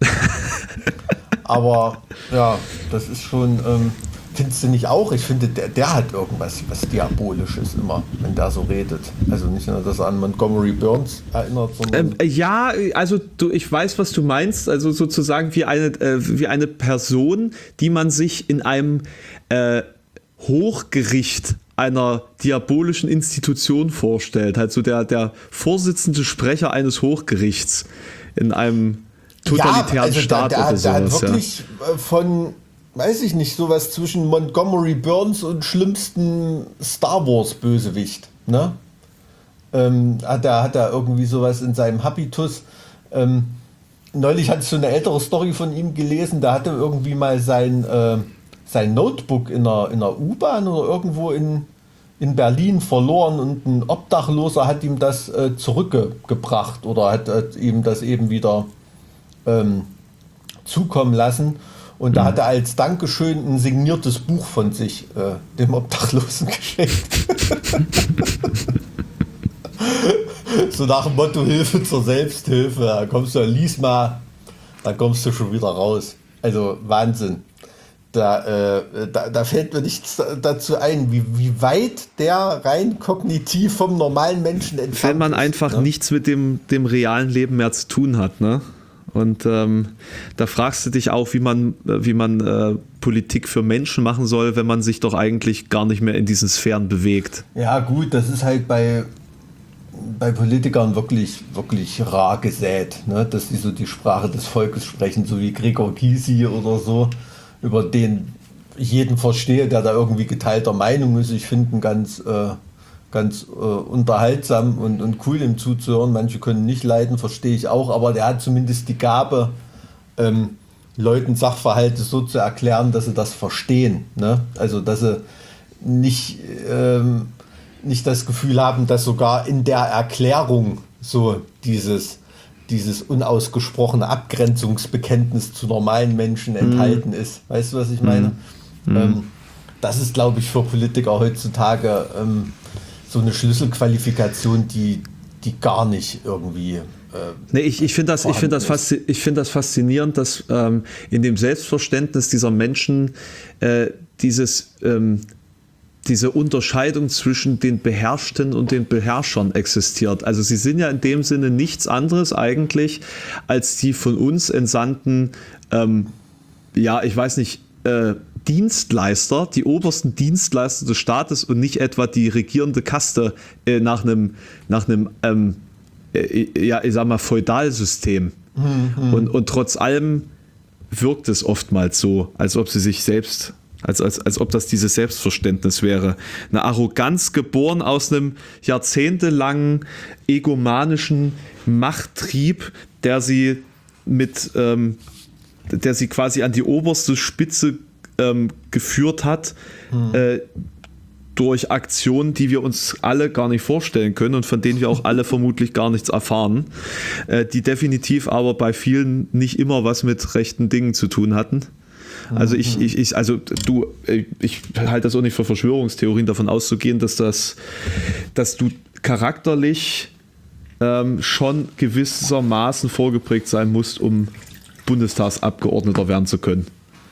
Speaker 5: Aber ja, das ist schon, ähm, findest du nicht auch? Ich finde, der, der hat irgendwas was Diabolisches immer, wenn der so redet. Also nicht nur, dass er an Montgomery Burns erinnert, sondern...
Speaker 1: Ähm, ja, also du, ich weiß, was du meinst. Also sozusagen wie eine, äh, wie eine Person, die man sich in einem äh, Hochgericht einer diabolischen Institution vorstellt. Halt so der, der Vorsitzende Sprecher eines Hochgerichts in einem totalitären
Speaker 5: ja, also
Speaker 1: Staat
Speaker 5: der, der,
Speaker 1: oder sowas.
Speaker 5: Der hat wirklich
Speaker 1: ja.
Speaker 5: von, weiß ich nicht, sowas zwischen Montgomery Burns und schlimmsten Star Wars Bösewicht. Ne? Ähm, hat er hat er irgendwie sowas in seinem Habitus. Ähm, neulich hatte ich so eine ältere Story von ihm gelesen, da hatte irgendwie mal sein... Äh, sein Notebook in einer, in einer U-Bahn oder irgendwo in, in Berlin verloren und ein Obdachloser hat ihm das äh, zurückgebracht oder hat, hat ihm das eben wieder ähm, zukommen lassen. Und da hat er als Dankeschön ein signiertes Buch von sich äh, dem Obdachlosen geschenkt. So nach dem Motto Hilfe zur Selbsthilfe. Da kommst du, lies mal, dann kommst du schon wieder raus. Also Wahnsinn. Da, äh, da, da fällt mir nichts dazu ein, wie, wie weit der rein kognitiv vom normalen Menschen entfernt ist.
Speaker 1: Wenn man einfach
Speaker 5: ne?
Speaker 1: nichts mit dem, dem realen Leben mehr zu tun hat, ne? Und ähm, da fragst du dich auch, wie man, wie man äh, Politik für Menschen machen soll, wenn man sich doch eigentlich gar nicht mehr in diesen Sphären bewegt.
Speaker 5: Ja gut, das ist halt bei, bei Politikern wirklich, wirklich rar gesät, ne? Dass die so die Sprache des Volkes sprechen, so wie Gregor Gysi oder so, über den ich jeden verstehe, der da irgendwie geteilter Meinung ist. Ich finde ihn ganz, äh, ganz äh, unterhaltsam und, und cool, ihm zuzuhören. Manche können nicht leiden, verstehe ich auch, aber der hat zumindest die Gabe, ähm, Leuten Sachverhalte so zu erklären, dass sie das verstehen. Ne? Also, dass sie nicht, ähm, nicht das Gefühl haben, dass sogar in der Erklärung so dieses dieses unausgesprochene Abgrenzungsbekenntnis zu normalen Menschen enthalten ist. Weißt du, was ich meine? Mm. Ähm, das ist, glaube ich, für Politiker heutzutage ähm, so eine Schlüsselqualifikation, die, die gar nicht irgendwie... Äh,
Speaker 1: nee, ich, ich finde das, ich find das, faszi- ich find das faszinierend, dass ähm, in dem Selbstverständnis dieser Menschen äh, dieses... Ähm, diese Unterscheidung zwischen den Beherrschten und den Beherrschern existiert. Also sie sind ja in dem Sinne nichts anderes eigentlich als die von uns entsandten, ähm, ja, ich weiß nicht, äh, Dienstleister, die obersten Dienstleister des Staates und nicht etwa die regierende Kaste äh, nach einem, nach einem, ähm, äh, ja, ich sag mal, Feudalsystem. Mhm. Und, und trotz allem wirkt es oftmals so, als ob sie sich selbst Als, als, als ob das dieses Selbstverständnis wäre. Eine Arroganz geboren aus einem jahrzehntelangen egomanischen Machttrieb, der sie mit, ähm, der sie quasi an die oberste Spitze ähm, geführt hat, hm. äh, durch Aktionen, die wir uns alle gar nicht vorstellen können und von denen wir auch alle vermutlich gar nichts erfahren, äh, die definitiv aber bei vielen nicht immer was mit rechten Dingen zu tun hatten. Also ich, ich, ich, also du, ich halte das auch nicht für Verschwörungstheorien, davon auszugehen, dass das, dass du charakterlich ähm, schon gewissermaßen vorgeprägt sein musst, um Bundestagsabgeordneter werden zu können.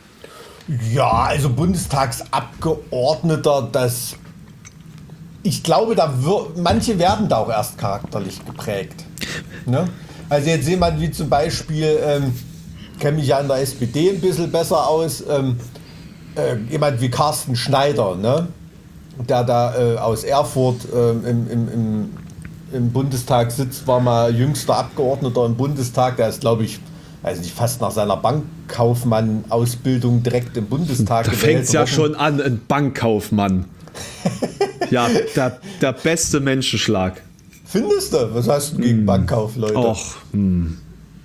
Speaker 5: Ja, also Bundestagsabgeordneter, das, ich glaube, da wir, manche werden da auch erst charakterlich geprägt. Ne? Also jetzt jemand wie zum Beispiel ähm, kenne mich ja in der S P D ein bisschen besser aus. Ähm, äh, jemand wie Carsten Schneider, ne? Der da äh, aus Erfurt äh, im, im, im, im Bundestag sitzt, war mal jüngster Abgeordneter im Bundestag. Der ist, glaube ich, also nicht fast nach seiner Bankkaufmann-Ausbildung direkt im Bundestag
Speaker 1: da
Speaker 5: gewählt
Speaker 1: fängt es ja
Speaker 5: worden.
Speaker 1: schon an, ein Bankkaufmann. Ja, der, der beste Menschenschlag.
Speaker 5: Findest du? Was hast du gegen mm. Bankkaufleute?
Speaker 1: Och, hm.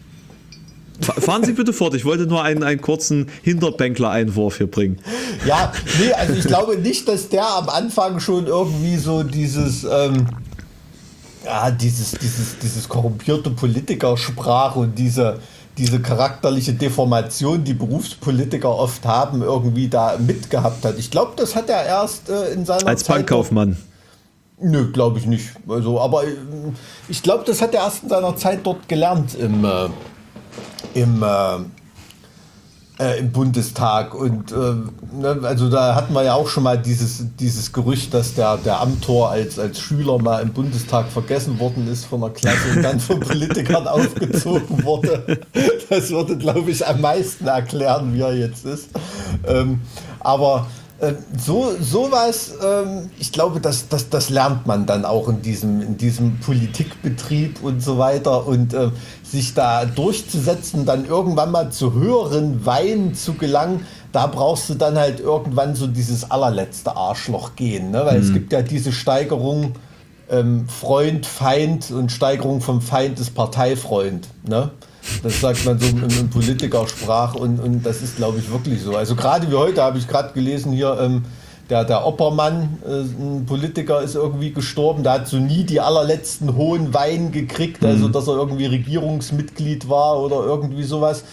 Speaker 1: Fahren Sie bitte fort, ich wollte nur einen, einen kurzen Hinterbänkler-Einwurf hier bringen.
Speaker 5: Ja, nee, also ich glaube nicht, dass der am Anfang schon irgendwie so dieses, ähm, ja, dieses, dieses, dieses korrumpierte Politikersprache und diese, diese charakterliche Deformation, die Berufspolitiker oft haben, irgendwie da mitgehabt hat. Ich glaube, das hat er erst äh, in seiner
Speaker 1: Als
Speaker 5: Zeit...
Speaker 1: Bankkaufmann.
Speaker 5: Nö, glaube ich nicht. Also, aber äh, ich glaube, das hat er erst in seiner Zeit dort gelernt im, äh, im, äh, äh, im Bundestag. Und äh, ne, also da hatten wir ja auch schon mal dieses, dieses Gerücht, dass der, der Amthor als, als Schüler mal im Bundestag vergessen worden ist von der Klasse und dann von Politikern aufgezogen wurde. Das würde, glaube ich, am meisten erklären, wie er jetzt ist. Ähm, aber So sowas, ähm, ich glaube, das, das, das lernt man dann auch in diesem, in diesem Politikbetrieb und so weiter und äh, sich da durchzusetzen, dann irgendwann mal zu höheren Weinen zu gelangen, da brauchst du dann halt irgendwann so dieses allerletzte Arschloch gehen, ne? Weil mhm. es gibt ja diese Steigerung ähm, Freund, Feind und Steigerung vom Feind ist Parteifreund, ne? Das sagt man so in, in Politikersprache und, und das ist, glaube ich, wirklich so. Also gerade wie heute habe ich gerade gelesen hier, ähm, der, der Oppermann, äh, ein Politiker, ist irgendwie gestorben. Der hat so nie die allerletzten hohen Wein gekriegt, also dass er irgendwie Regierungsmitglied war oder irgendwie sowas.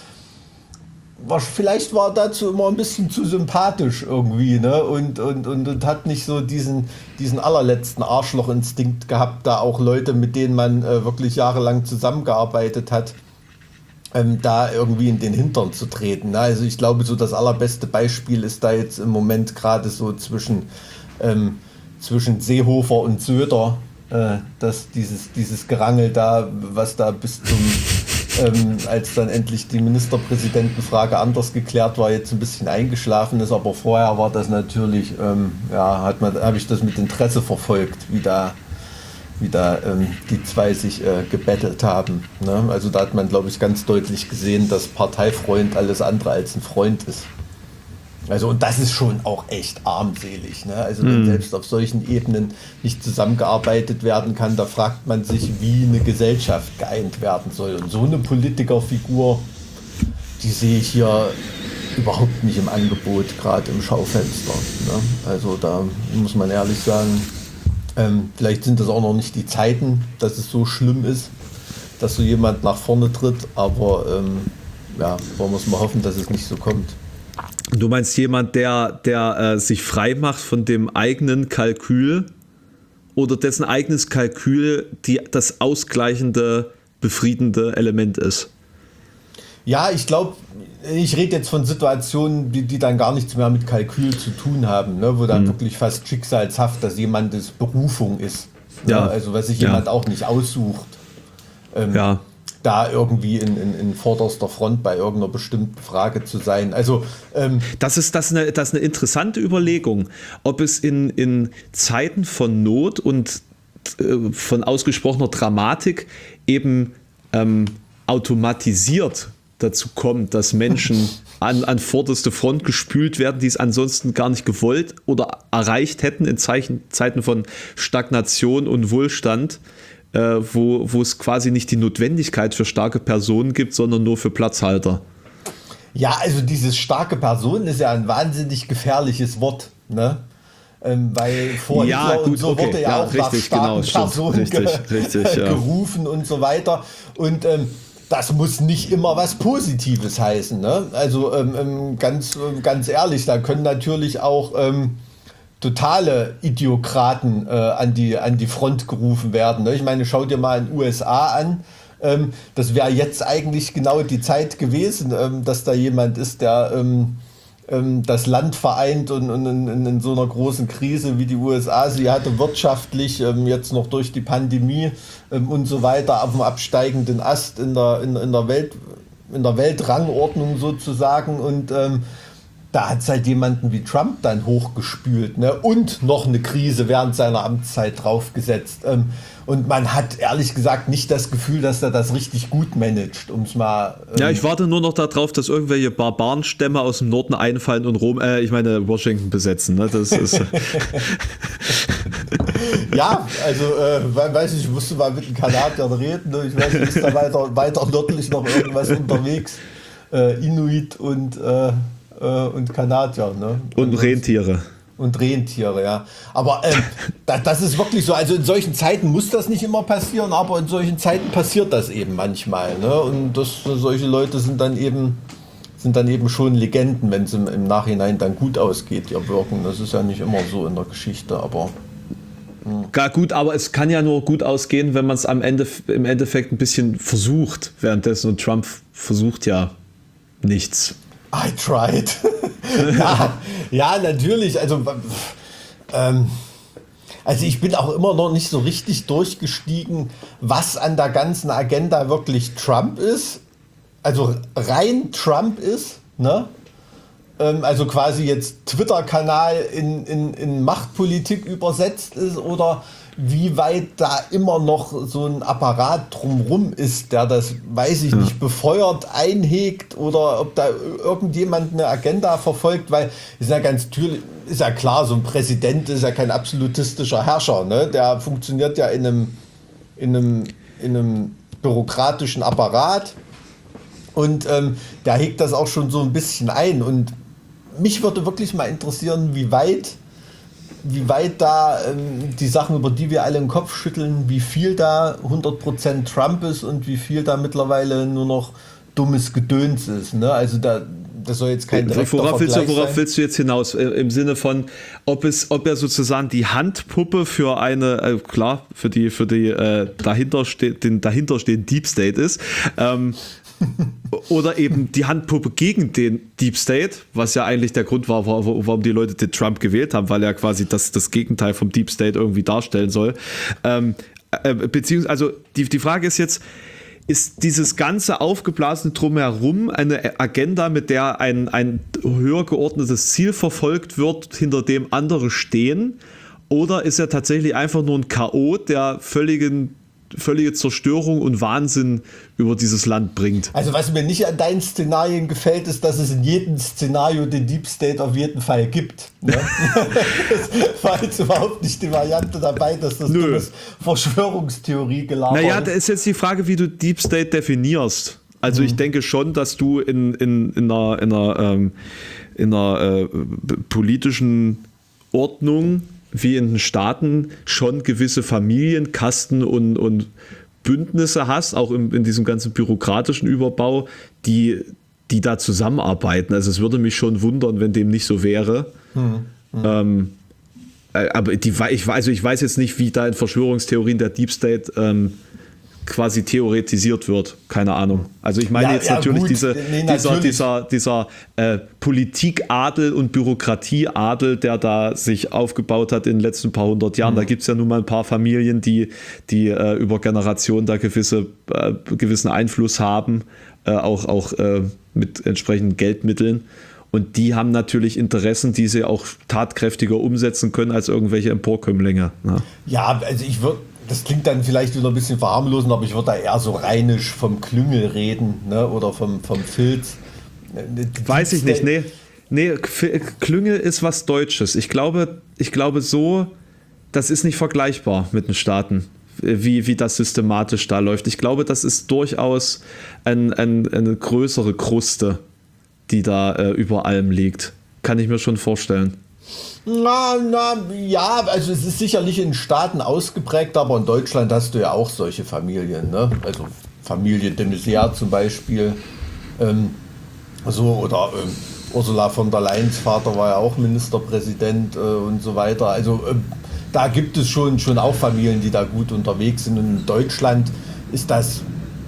Speaker 5: Vielleicht war er dazu immer ein bisschen zu sympathisch irgendwie, ne? Und, und, und, und hat nicht so diesen, diesen allerletzten Arschlochinstinkt gehabt, da auch Leute, mit denen man äh, wirklich jahrelang zusammengearbeitet hat, Ähm, da irgendwie in den Hintern zu treten. Also ich glaube, so das allerbeste Beispiel ist da jetzt im Moment gerade so zwischen, ähm, zwischen Seehofer und Söder, äh, dass dieses, dieses Gerangel da, was da bis zum, ähm, als dann endlich die Ministerpräsidentenfrage anders geklärt war, jetzt ein bisschen eingeschlafen ist, aber vorher war das natürlich, ähm, ja, hat man, habe ich das mit Interesse verfolgt, wie da wie da ähm, die zwei sich äh, gebettelt haben. Ne? Also da hat man, glaube ich, ganz deutlich gesehen, dass Parteifreund alles andere als ein Freund ist. Also und das ist schon auch echt armselig. Ne? Also wenn mhm. selbst auf solchen Ebenen nicht zusammengearbeitet werden kann, da fragt man sich, wie eine Gesellschaft geeint werden soll. Und so eine Politikerfigur, die sehe ich hier überhaupt nicht im Angebot, gerade im Schaufenster. Ne? Also da muss man ehrlich sagen, Ähm, vielleicht sind das auch noch nicht die Zeiten, dass es so schlimm ist, dass so jemand nach vorne tritt, aber ähm, ja, wollen wir es mal hoffen, dass es nicht so kommt.
Speaker 1: Du meinst jemand, der, der äh, sich frei macht von dem eigenen Kalkül oder dessen eigenes Kalkül die, das ausgleichende, befriedende Element ist?
Speaker 5: Ja, ich glaube, ich rede jetzt von Situationen, die, die dann gar nichts mehr mit Kalkül zu tun haben, ne? Wo dann mhm. wirklich fast schicksalshaft, dass jemandes Berufung ist. Ja. Ne? Also was sich ja. jemand auch nicht aussucht, ähm, ja. da irgendwie in, in, in vorderster Front bei irgendeiner bestimmten Frage zu sein. Also ähm,
Speaker 1: das ist, das ist, eine, das ist eine interessante Überlegung, ob es in, in Zeiten von Not und äh, von ausgesprochener Dramatik eben ähm, automatisiert dazu kommt, dass Menschen an, an vorderste Front gespült werden, die es ansonsten gar nicht gewollt oder erreicht hätten in Zeichen, Zeiten von Stagnation und Wohlstand, äh, wo, wo es quasi nicht die Notwendigkeit für starke Personen gibt, sondern nur für Platzhalter.
Speaker 5: Ja, also dieses starke Person ist ja ein wahnsinnig gefährliches Wort, ne? Ähm, weil vor
Speaker 1: ja,
Speaker 5: Hitler
Speaker 1: gut,
Speaker 5: und so
Speaker 1: okay.
Speaker 5: wurde ja,
Speaker 1: ja
Speaker 5: auch
Speaker 1: richtig,
Speaker 5: nach starken
Speaker 1: genau,
Speaker 5: Personen
Speaker 1: richtig,
Speaker 5: ge-
Speaker 1: richtig, ja.
Speaker 5: gerufen und so weiter. Und ähm, das muss nicht immer was Positives heißen. Ne? Also ähm, ganz, ganz ehrlich, da können natürlich auch ähm, totale Idiokraten äh, an, die, an die Front gerufen werden. Ne? Ich meine, schau dir mal in den U S A an. Ähm, das wäre jetzt eigentlich genau die Zeit gewesen, ähm, dass da jemand ist, der ähm, ähm, das Land vereint und, und in, in, in so einer großen Krise wie die U S A sie hatte, wirtschaftlich, ähm, jetzt noch durch die Pandemie ähm, und so weiter, auf dem absteigenden Ast in der, in, in der Welt, in der Weltrangordnung sozusagen und ähm, da hat es halt jemanden wie Trump dann hochgespült, ne? Und noch eine Krise während seiner Amtszeit draufgesetzt. Ähm, und man hat ehrlich gesagt nicht das Gefühl, dass er das richtig gut managt, um es mal... Ähm
Speaker 1: ja, ich warte nur noch darauf, dass irgendwelche Barbarenstämme aus dem Norden einfallen und Rom, äh, ich meine Washington besetzen. Ne? Das ist...
Speaker 5: ja, also, äh, weiß ich, ich musste mal mit den Kanadiern reden. Ne? Ich weiß nicht, ist da weiter, weiter nördlich noch irgendwas unterwegs? Äh, Inuit und... Äh, und Kanadier, ne?
Speaker 1: Und, und Rentiere.
Speaker 5: Und Rentiere, ja. Aber ähm, das, das ist wirklich so, also in solchen Zeiten muss das nicht immer passieren, aber in solchen Zeiten passiert das eben manchmal, ne? Und das, solche Leute sind dann eben, sind dann eben schon Legenden, wenn es im, im Nachhinein dann gut ausgeht, ihr Wirken. Das ist ja nicht immer so in der Geschichte, aber...
Speaker 1: Gar gut, aber es kann ja nur gut ausgehen, wenn man es am Ende im Endeffekt ein bisschen versucht, währenddessen, und Trump versucht ja nichts.
Speaker 5: I tried. ja, ja, natürlich. Also, ähm, also ich bin auch immer noch nicht so richtig durchgestiegen, was an der ganzen Agenda wirklich Trump ist. Also rein Trump ist, ne? Ähm, also quasi jetzt Twitter-Kanal in, in, in Machtpolitik übersetzt ist oder wie weit da immer noch so ein Apparat drumrum ist, der das, weiß ich nicht, befeuert, einhegt oder ob da irgendjemand eine Agenda verfolgt, weil ist ja ganz natürlich, ist ja klar, so ein Präsident ist ja kein absolutistischer Herrscher, ne? Der funktioniert ja in einem, in einem, in einem bürokratischen Apparat und ähm, der hegt das auch schon so ein bisschen ein und mich würde wirklich mal interessieren, wie weit wie weit da ähm, die Sachen, über die wir alle den Kopf schütteln, wie viel da hundert Prozent Trump ist und wie viel da mittlerweile nur noch dummes Gedöns ist. Ne? Also da, das soll jetzt kein direkter
Speaker 1: worauf
Speaker 5: Vergleich
Speaker 1: willst du, Worauf
Speaker 5: sein.
Speaker 1: willst du jetzt hinaus? Im Sinne von, ob es, ob er sozusagen die Handpuppe für eine, äh, klar, für die, für die äh, dahinter steht, den dahinterstehenden Deep State ist, ähm, oder eben die Handpuppe gegen den Deep State, was ja eigentlich der Grund war, warum die Leute den Trump gewählt haben, weil er quasi das, das Gegenteil vom Deep State irgendwie darstellen soll. Ähm, äh, beziehungsweise, also die, die Frage ist jetzt, ist dieses ganze aufgeblasene Drumherum eine Agenda, mit der ein, ein höher geordnetes Ziel verfolgt wird, hinter dem andere stehen? Oder ist er tatsächlich einfach nur ein Chaot, der völligen völlige Zerstörung und Wahnsinn über dieses Land bringt?
Speaker 5: Also was mir nicht an deinen Szenarien gefällt, ist, dass es in jedem Szenario den Deep State auf jeden Fall gibt. Ne? Das war jetzt überhaupt nicht die Variante dabei, dass das dummes Verschwörungstheorie gelabert ist.
Speaker 1: Naja, da ist jetzt die Frage, wie du Deep State definierst. Also mhm. ich denke schon, dass du in, in, in einer, in einer, ähm, in einer äh, politischen Ordnung wie in den Staaten schon gewisse Familienkasten und, und Bündnisse hast, auch in, in diesem ganzen bürokratischen Überbau, die, die da zusammenarbeiten. Also es würde mich schon wundern, wenn dem nicht so wäre. Hm, hm. Ähm, aber die, ich, also ich weiß jetzt nicht, wie da in Verschwörungstheorien der Deep State ähm, quasi theoretisiert wird. Keine Ahnung. Also ich meine ja, jetzt ja, natürlich gut. diese nee, dieser, natürlich. dieser, dieser äh, Politikadel und Bürokratieadel, der da sich aufgebaut hat in den letzten paar hundert Jahren. Mhm. Da gibt es ja nun mal ein paar Familien, die, die äh, über Generationen da gewisse, äh, gewissen Einfluss haben, äh, auch, auch äh, mit entsprechenden Geldmitteln. Und die haben natürlich Interessen, die sie auch tatkräftiger umsetzen können als irgendwelche Emporkömmlinge. Ja,
Speaker 5: ja also ich würde das klingt dann vielleicht wieder ein bisschen verharmlosend, aber ich würde da eher so rheinisch vom Klüngel reden, ne? Oder vom, vom Filz. Die
Speaker 1: Weiß ich nicht, nee. Nee, Klüngel ist was Deutsches. Ich glaube, ich glaube so, das ist nicht vergleichbar mit den Staaten, wie, wie das systematisch da läuft. Ich glaube, das ist durchaus ein, ein, eine größere Kruste, die da äh, über allem liegt. Kann ich mir schon vorstellen.
Speaker 5: Na, na, ja, also es ist sicherlich in Staaten ausgeprägt, aber in Deutschland hast du ja auch solche Familien, ne? Also Familie de Maizière zum Beispiel, ähm, so, oder ähm, Ursula von der Leyens Vater war ja auch Ministerpräsident äh, und so weiter. Also äh, da gibt es schon, schon auch Familien, die da gut unterwegs sind. Und in Deutschland ist das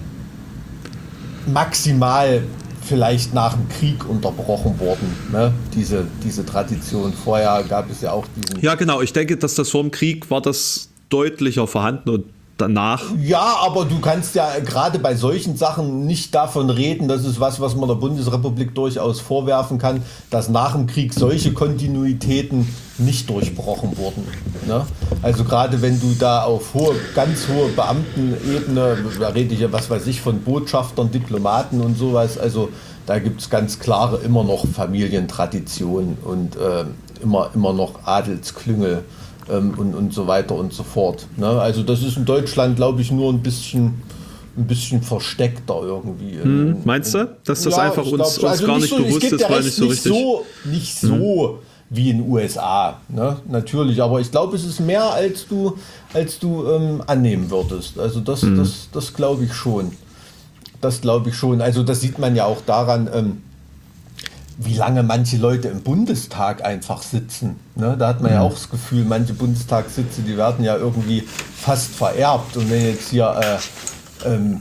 Speaker 5: maximal vielleicht nach dem Krieg unterbrochen worden, ne? diese, diese Tradition. Vorher gab es ja auch diesen...
Speaker 1: Ja, genau. Ich denke, dass das vor dem Krieg war das deutlicher vorhanden und danach.
Speaker 5: Ja, aber du kannst ja gerade bei solchen Sachen nicht davon reden, das ist was, was man der Bundesrepublik durchaus vorwerfen kann, dass nach dem Krieg solche Kontinuitäten nicht durchbrochen wurden. Ne? Also gerade wenn du da auf hohe, ganz hohe Beamtenebene, da rede ich ja, was weiß ich, von Botschaftern, Diplomaten und sowas, also da gibt es ganz klare immer noch Familientraditionen und äh, immer, immer noch Adelsklüngel. Ähm, und, und so weiter und so fort. Ne? Also das ist in Deutschland, glaube ich, nur ein bisschen, ein bisschen versteckter irgendwie.
Speaker 1: Hm, meinst du, dass das
Speaker 5: ja,
Speaker 1: einfach uns, uns
Speaker 5: also
Speaker 1: gar
Speaker 5: nicht
Speaker 1: nicht
Speaker 5: so,
Speaker 1: bewusst ist, weil nicht so
Speaker 5: nicht
Speaker 1: richtig...
Speaker 5: So, nicht so hm. wie in den U S A, ne? Natürlich, aber ich glaube, es ist mehr, als du, als du ähm, annehmen würdest. Also das, hm. das, das glaube ich schon. Das glaube ich schon. Also das sieht man ja auch daran, ähm, wie lange manche Leute im Bundestag einfach sitzen. Ne? Da hat man mhm. ja auch das Gefühl, manche Bundestagssitze, die werden ja irgendwie fast vererbt. Und wenn jetzt hier, äh, ähm,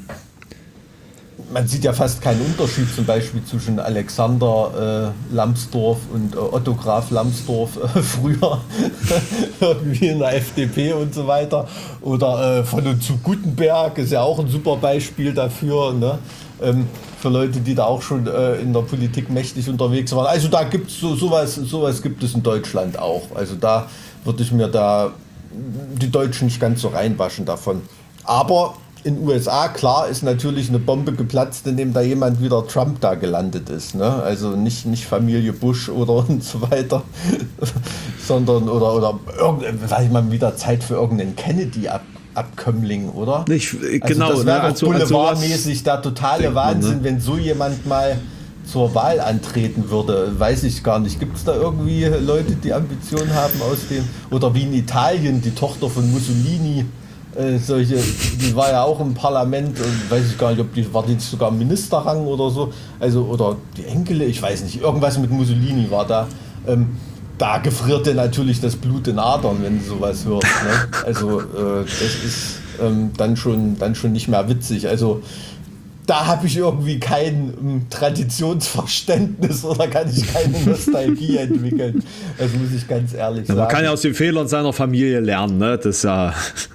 Speaker 5: man sieht ja fast keinen Unterschied zum Beispiel zwischen Alexander äh, Lambsdorff und äh, Otto Graf Lambsdorff äh, früher, irgendwie in der F D P und so weiter. Oder äh, von und zu Gutenberg ist ja auch ein super Beispiel dafür, ne? ähm, für Leute, die da auch schon äh, in der Politik mächtig unterwegs waren. Also da gibt es so, sowas, sowas gibt es in Deutschland auch. Also da würde ich mir da die Deutschen nicht ganz so reinwaschen davon. Aber in den U S A, klar, ist natürlich eine Bombe geplatzt, indem da jemand wie der Trump da gelandet ist. Ne? Also nicht, nicht Familie Bush oder und so weiter, sondern oder, oder sag ich mal, wieder Zeit für irgendeinen Kennedy ab. Abkömmling, oder?
Speaker 1: Nicht, genau,
Speaker 5: also das wäre
Speaker 1: ne?
Speaker 5: also, boulevardmäßig der totale Wahnsinn, man, ne? Wenn so jemand mal zur Wahl antreten würde. Weiß ich gar nicht. Gibt es da irgendwie Leute, die Ambitionen haben aus dem... Oder wie in Italien, die Tochter von Mussolini, äh, solche, die war ja auch im Parlament und weiß ich gar nicht, ob die war die sogar im Ministerrang oder so. Also, oder die Enkel, ich weiß nicht. Irgendwas mit Mussolini war da. Ähm, Da gefriert dir natürlich das Blut in Adern, wenn du sowas hörst. Ne? Also äh, das ist ähm, dann, schon, dann schon nicht mehr witzig. Also da habe ich irgendwie kein ähm, Traditionsverständnis oder kann ich keine Nostalgie entwickeln. Das muss ich ganz ehrlich
Speaker 1: ja,
Speaker 5: sagen.
Speaker 1: Man kann ja aus den Fehlern seiner Familie lernen. Ne? Das ist ja...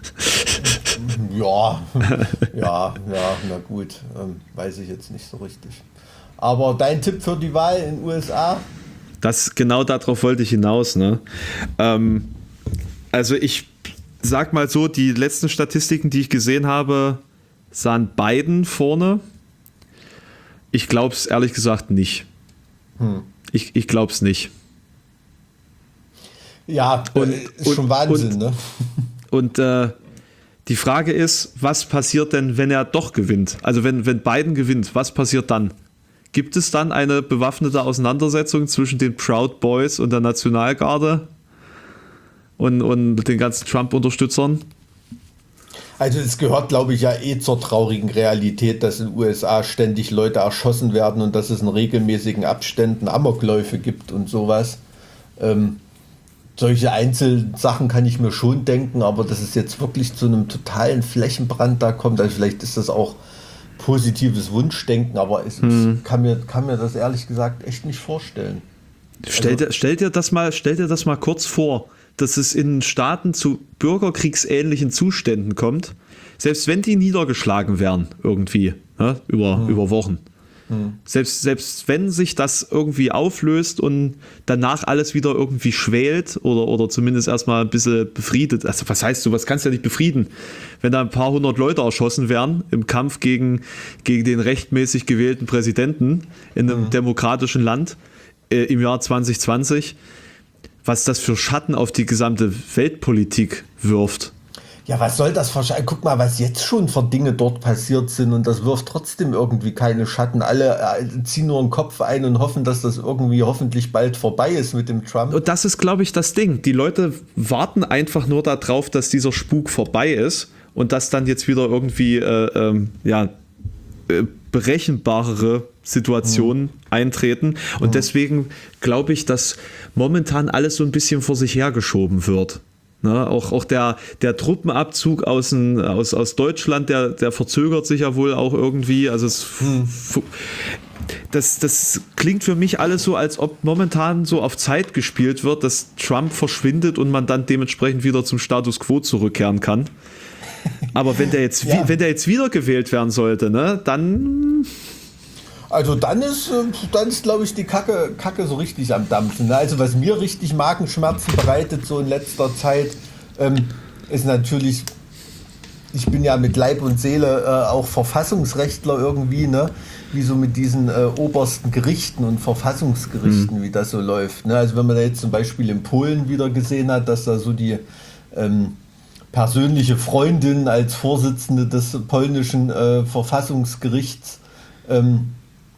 Speaker 5: ja, ja, ja, na gut. Ähm, weiß ich jetzt nicht so richtig. Aber dein Tipp für die Wahl in den U S A?
Speaker 1: Das, genau darauf wollte ich hinaus. Ne? Ähm, also ich sag mal so, die letzten Statistiken, die ich gesehen habe, sahen Biden vorne. Ich glaube es ehrlich gesagt nicht. Hm. Ich, ich glaube es nicht.
Speaker 5: Ja, und, ist schon und, Wahnsinn.
Speaker 1: Und,
Speaker 5: ne?
Speaker 1: und äh, die Frage ist, was passiert denn, wenn er doch gewinnt? Also wenn, wenn Biden gewinnt, was passiert dann? Gibt es dann eine bewaffnete Auseinandersetzung zwischen den Proud Boys und der Nationalgarde und, und den ganzen Trump-Unterstützern?
Speaker 5: Also es gehört, glaube ich, ja eh zur traurigen Realität, dass in den U S A ständig Leute erschossen werden und dass es in regelmäßigen Abständen Amokläufe gibt und sowas. Ähm, solche Einzelsachen kann ich mir schon denken, aber dass es jetzt wirklich zu einem totalen Flächenbrand da kommt, also vielleicht ist das auch positives Wunschdenken, aber es, hm. ich kann mir, kann mir das ehrlich gesagt echt nicht vorstellen.
Speaker 1: Stell dir, stell dir das mal, stell dir das mal kurz vor, dass es in Staaten zu bürgerkriegsähnlichen Zuständen kommt, selbst wenn die niedergeschlagen werden irgendwie, ne, über, hm. über Wochen. Hm. Selbst, selbst wenn sich das irgendwie auflöst und danach alles wieder irgendwie schwelt oder, oder zumindest erstmal ein bisschen befriedet. Also was heißt, sowas kannst du ja nicht befrieden. Wenn da ein paar hundert Leute erschossen werden im Kampf gegen, gegen den rechtmäßig gewählten Präsidenten in einem hm. demokratischen Land äh, im Jahr zwanzig zwanzig, was das für Schatten auf die gesamte Weltpolitik wirft.
Speaker 5: Ja, was soll das wahrscheinlich? Guck mal, was jetzt schon für Dinge dort passiert sind und das wirft trotzdem irgendwie keine Schatten. Alle äh, ziehen nur den Kopf ein und hoffen, dass das irgendwie hoffentlich bald vorbei ist mit dem Trump.
Speaker 1: Und das ist, glaube ich, das Ding. Die Leute warten einfach nur darauf, dass dieser Spuk vorbei ist und dass dann jetzt wieder irgendwie äh, ähm, ja, äh, berechenbarere Situationen mhm. eintreten. Und mhm. deswegen glaube ich, dass momentan alles so ein bisschen vor sich hergeschoben wird. Ne, auch auch der, der Truppenabzug aus, ein, aus, aus Deutschland, der, der verzögert sich ja wohl auch irgendwie. Also es, hm. das, das klingt für mich alles so, als ob momentan so auf Zeit gespielt wird, dass Trump verschwindet und man dann dementsprechend wieder zum Status Quo zurückkehren kann. Aber wenn der jetzt,
Speaker 5: Ja.
Speaker 1: wenn der jetzt wiedergewählt werden sollte, ne, dann.
Speaker 5: Also dann ist, äh, dann ist glaube ich, die Kacke, Kacke so richtig am Dampfen. Ne? Also was mir richtig Magenschmerzen bereitet so in letzter Zeit, ähm, ist natürlich, ich bin ja mit Leib und Seele äh, auch Verfassungsrechtler irgendwie, ne? Wie so mit diesen äh, obersten Gerichten und Verfassungsgerichten, mhm. wie das so läuft. Ne? Also wenn man da jetzt zum Beispiel in Polen wieder gesehen hat, dass da so die ähm, persönliche Freundin als Vorsitzende des polnischen äh, Verfassungsgerichts ähm,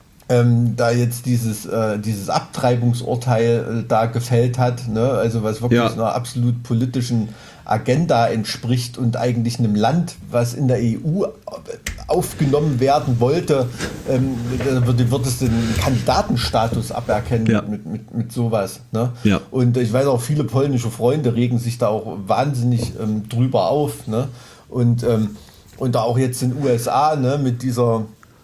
Speaker 5: ähm, da jetzt dieses, äh, dieses Abtreibungsurteil äh, da gefällt hat, ne? Also was wirklich
Speaker 1: Ja.
Speaker 5: einer absolut politischen Agenda entspricht und eigentlich einem Land, was in der E U aufgenommen werden wollte, ähm, da wird, wird es den Kandidatenstatus aberkennen
Speaker 1: Ja.
Speaker 5: mit, mit, mit sowas. Ne?
Speaker 1: Ja.
Speaker 5: Und ich weiß auch, viele polnische Freunde regen sich da auch wahnsinnig ähm, drüber auf. Ne? Und, ähm, und da auch jetzt in den U S A, ne, mit dieser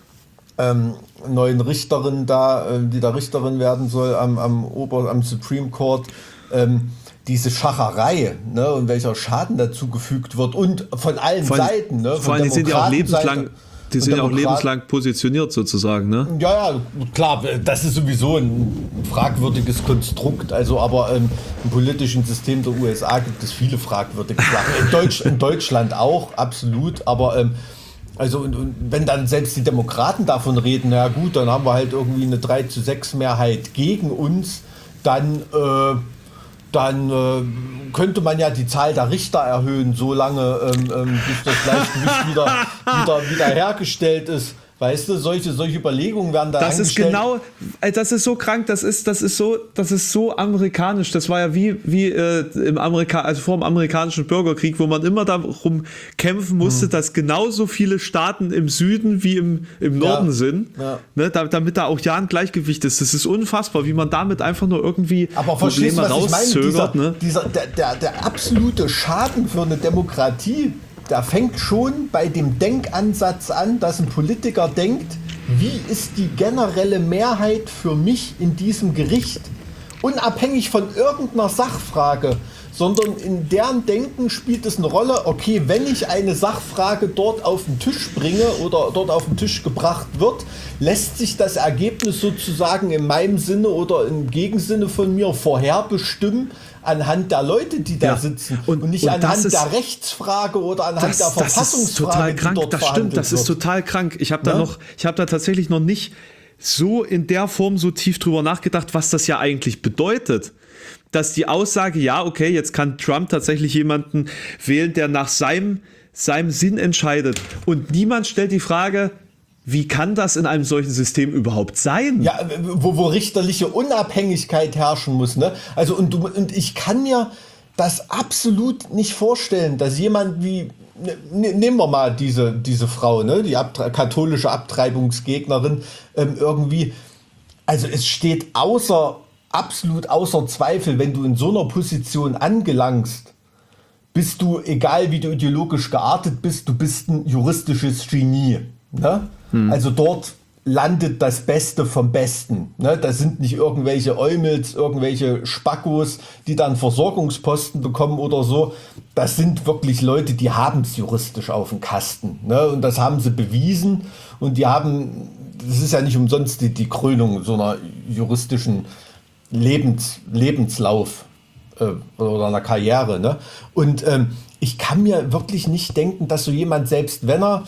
Speaker 5: ähm, neuen Richterin da, äh, die da Richterin werden soll am, am, Ober-, am Supreme Court, ähm, diese Schacherei, ne, und welcher Schaden dazu gefügt wird und von allen
Speaker 1: Vor allem-
Speaker 5: Seiten. Ne,
Speaker 1: Vor allem, die sind ja auch lebenslang, die sind ja auch
Speaker 5: Demokraten-
Speaker 1: lebenslang positioniert sozusagen, ne?
Speaker 5: Ja, ja, klar, das ist sowieso ein fragwürdiges Konstrukt. Also, aber ähm, im politischen System der U S A gibt es viele fragwürdige Sachen. In, Deutsch, in Deutschland auch, absolut. Aber ähm, also und, und wenn dann selbst die Demokraten davon reden, na gut, dann haben wir halt irgendwie eine drei zu sechs Mehrheit gegen uns, dann äh, dann äh, könnte man ja die Zahl der Richter erhöhen, solange ähm, ähm, bis das Gleichgewicht wieder, wieder, wieder hergestellt ist. Weißt du, solche, solche Überlegungen werden da
Speaker 1: Das ist
Speaker 5: angestellt.
Speaker 1: genau, äh, das ist so krank, das ist, das ist so, das ist so amerikanisch. Das war ja wie, wie äh, im Amerika, also vor dem amerikanischen Bürgerkrieg, wo man immer darum kämpfen musste, hm. dass genauso viele Staaten im Süden wie im, im Norden
Speaker 5: Ja.
Speaker 1: sind,
Speaker 5: Ja.
Speaker 1: ne, da, damit da auch ja ein Gleichgewicht ist. Das ist unfassbar, wie man damit einfach nur irgendwie
Speaker 5: Aber verstehst du,
Speaker 1: Probleme
Speaker 5: was ich meine? Dieser,
Speaker 1: rauszögert. Ne?
Speaker 5: dieser, der, der, der absolute Schaden für eine Demokratie, der fängt schon bei dem Denkansatz an, dass ein Politiker denkt, wie ist die generelle Mehrheit für mich in diesem Gericht? Unabhängig von irgendeiner Sachfrage, sondern in deren Denken spielt es eine Rolle, okay, wenn ich eine Sachfrage dort auf den Tisch bringe oder dort auf den Tisch gebracht wird, lässt sich das Ergebnis sozusagen in meinem Sinne oder im Gegensinne von mir vorherbestimmen anhand der Leute, die da
Speaker 1: Ja.
Speaker 5: sitzen
Speaker 1: Und-
Speaker 5: und, nicht
Speaker 1: und
Speaker 5: anhand
Speaker 1: das ist-
Speaker 5: der Rechtsfrage oder anhand
Speaker 1: Das,
Speaker 5: der
Speaker 1: das ist
Speaker 5: Verfassungsfrage,
Speaker 1: total krank.
Speaker 5: die dort
Speaker 1: Das stimmt,
Speaker 5: verhandelt
Speaker 1: das ist
Speaker 5: wird.
Speaker 1: total krank. Ich habe da
Speaker 5: Ne?
Speaker 1: noch, ich habe da tatsächlich noch nicht so in der Form so tief drüber nachgedacht, was das ja eigentlich bedeutet. Dass die Aussage, ja, okay, jetzt kann Trump tatsächlich jemanden wählen, der nach seinem, seinem Sinn entscheidet. Und niemand stellt die Frage, wie kann das in einem solchen System überhaupt sein?
Speaker 5: Ja, wo, wo richterliche Unabhängigkeit herrschen muss. Ne? Also und, du, und ich kann mir das absolut nicht vorstellen, dass jemand wie, ne, nehmen wir mal diese, diese Frau, ne, die Abtre- katholische Abtreibungsgegnerin, ähm, irgendwie, also es steht außer, absolut außer Zweifel, wenn du in so einer Position angelangst, bist du, egal wie du ideologisch geartet bist, du bist ein juristisches Genie. Ne? Hm. Also dort landet das Beste vom Besten. Ne? Das sind nicht irgendwelche Eumels, irgendwelche Spackos, die dann Versorgungsposten bekommen oder so. Das sind wirklich Leute, die haben es juristisch auf dem Kasten. Ne? Und das haben sie bewiesen. Und die haben, das ist ja nicht umsonst die, die Krönung so einer juristischen Lebens, Lebenslauf äh, oder einer Karriere. Ne? Und ähm, ich kann mir wirklich nicht denken, dass so jemand, selbst wenn er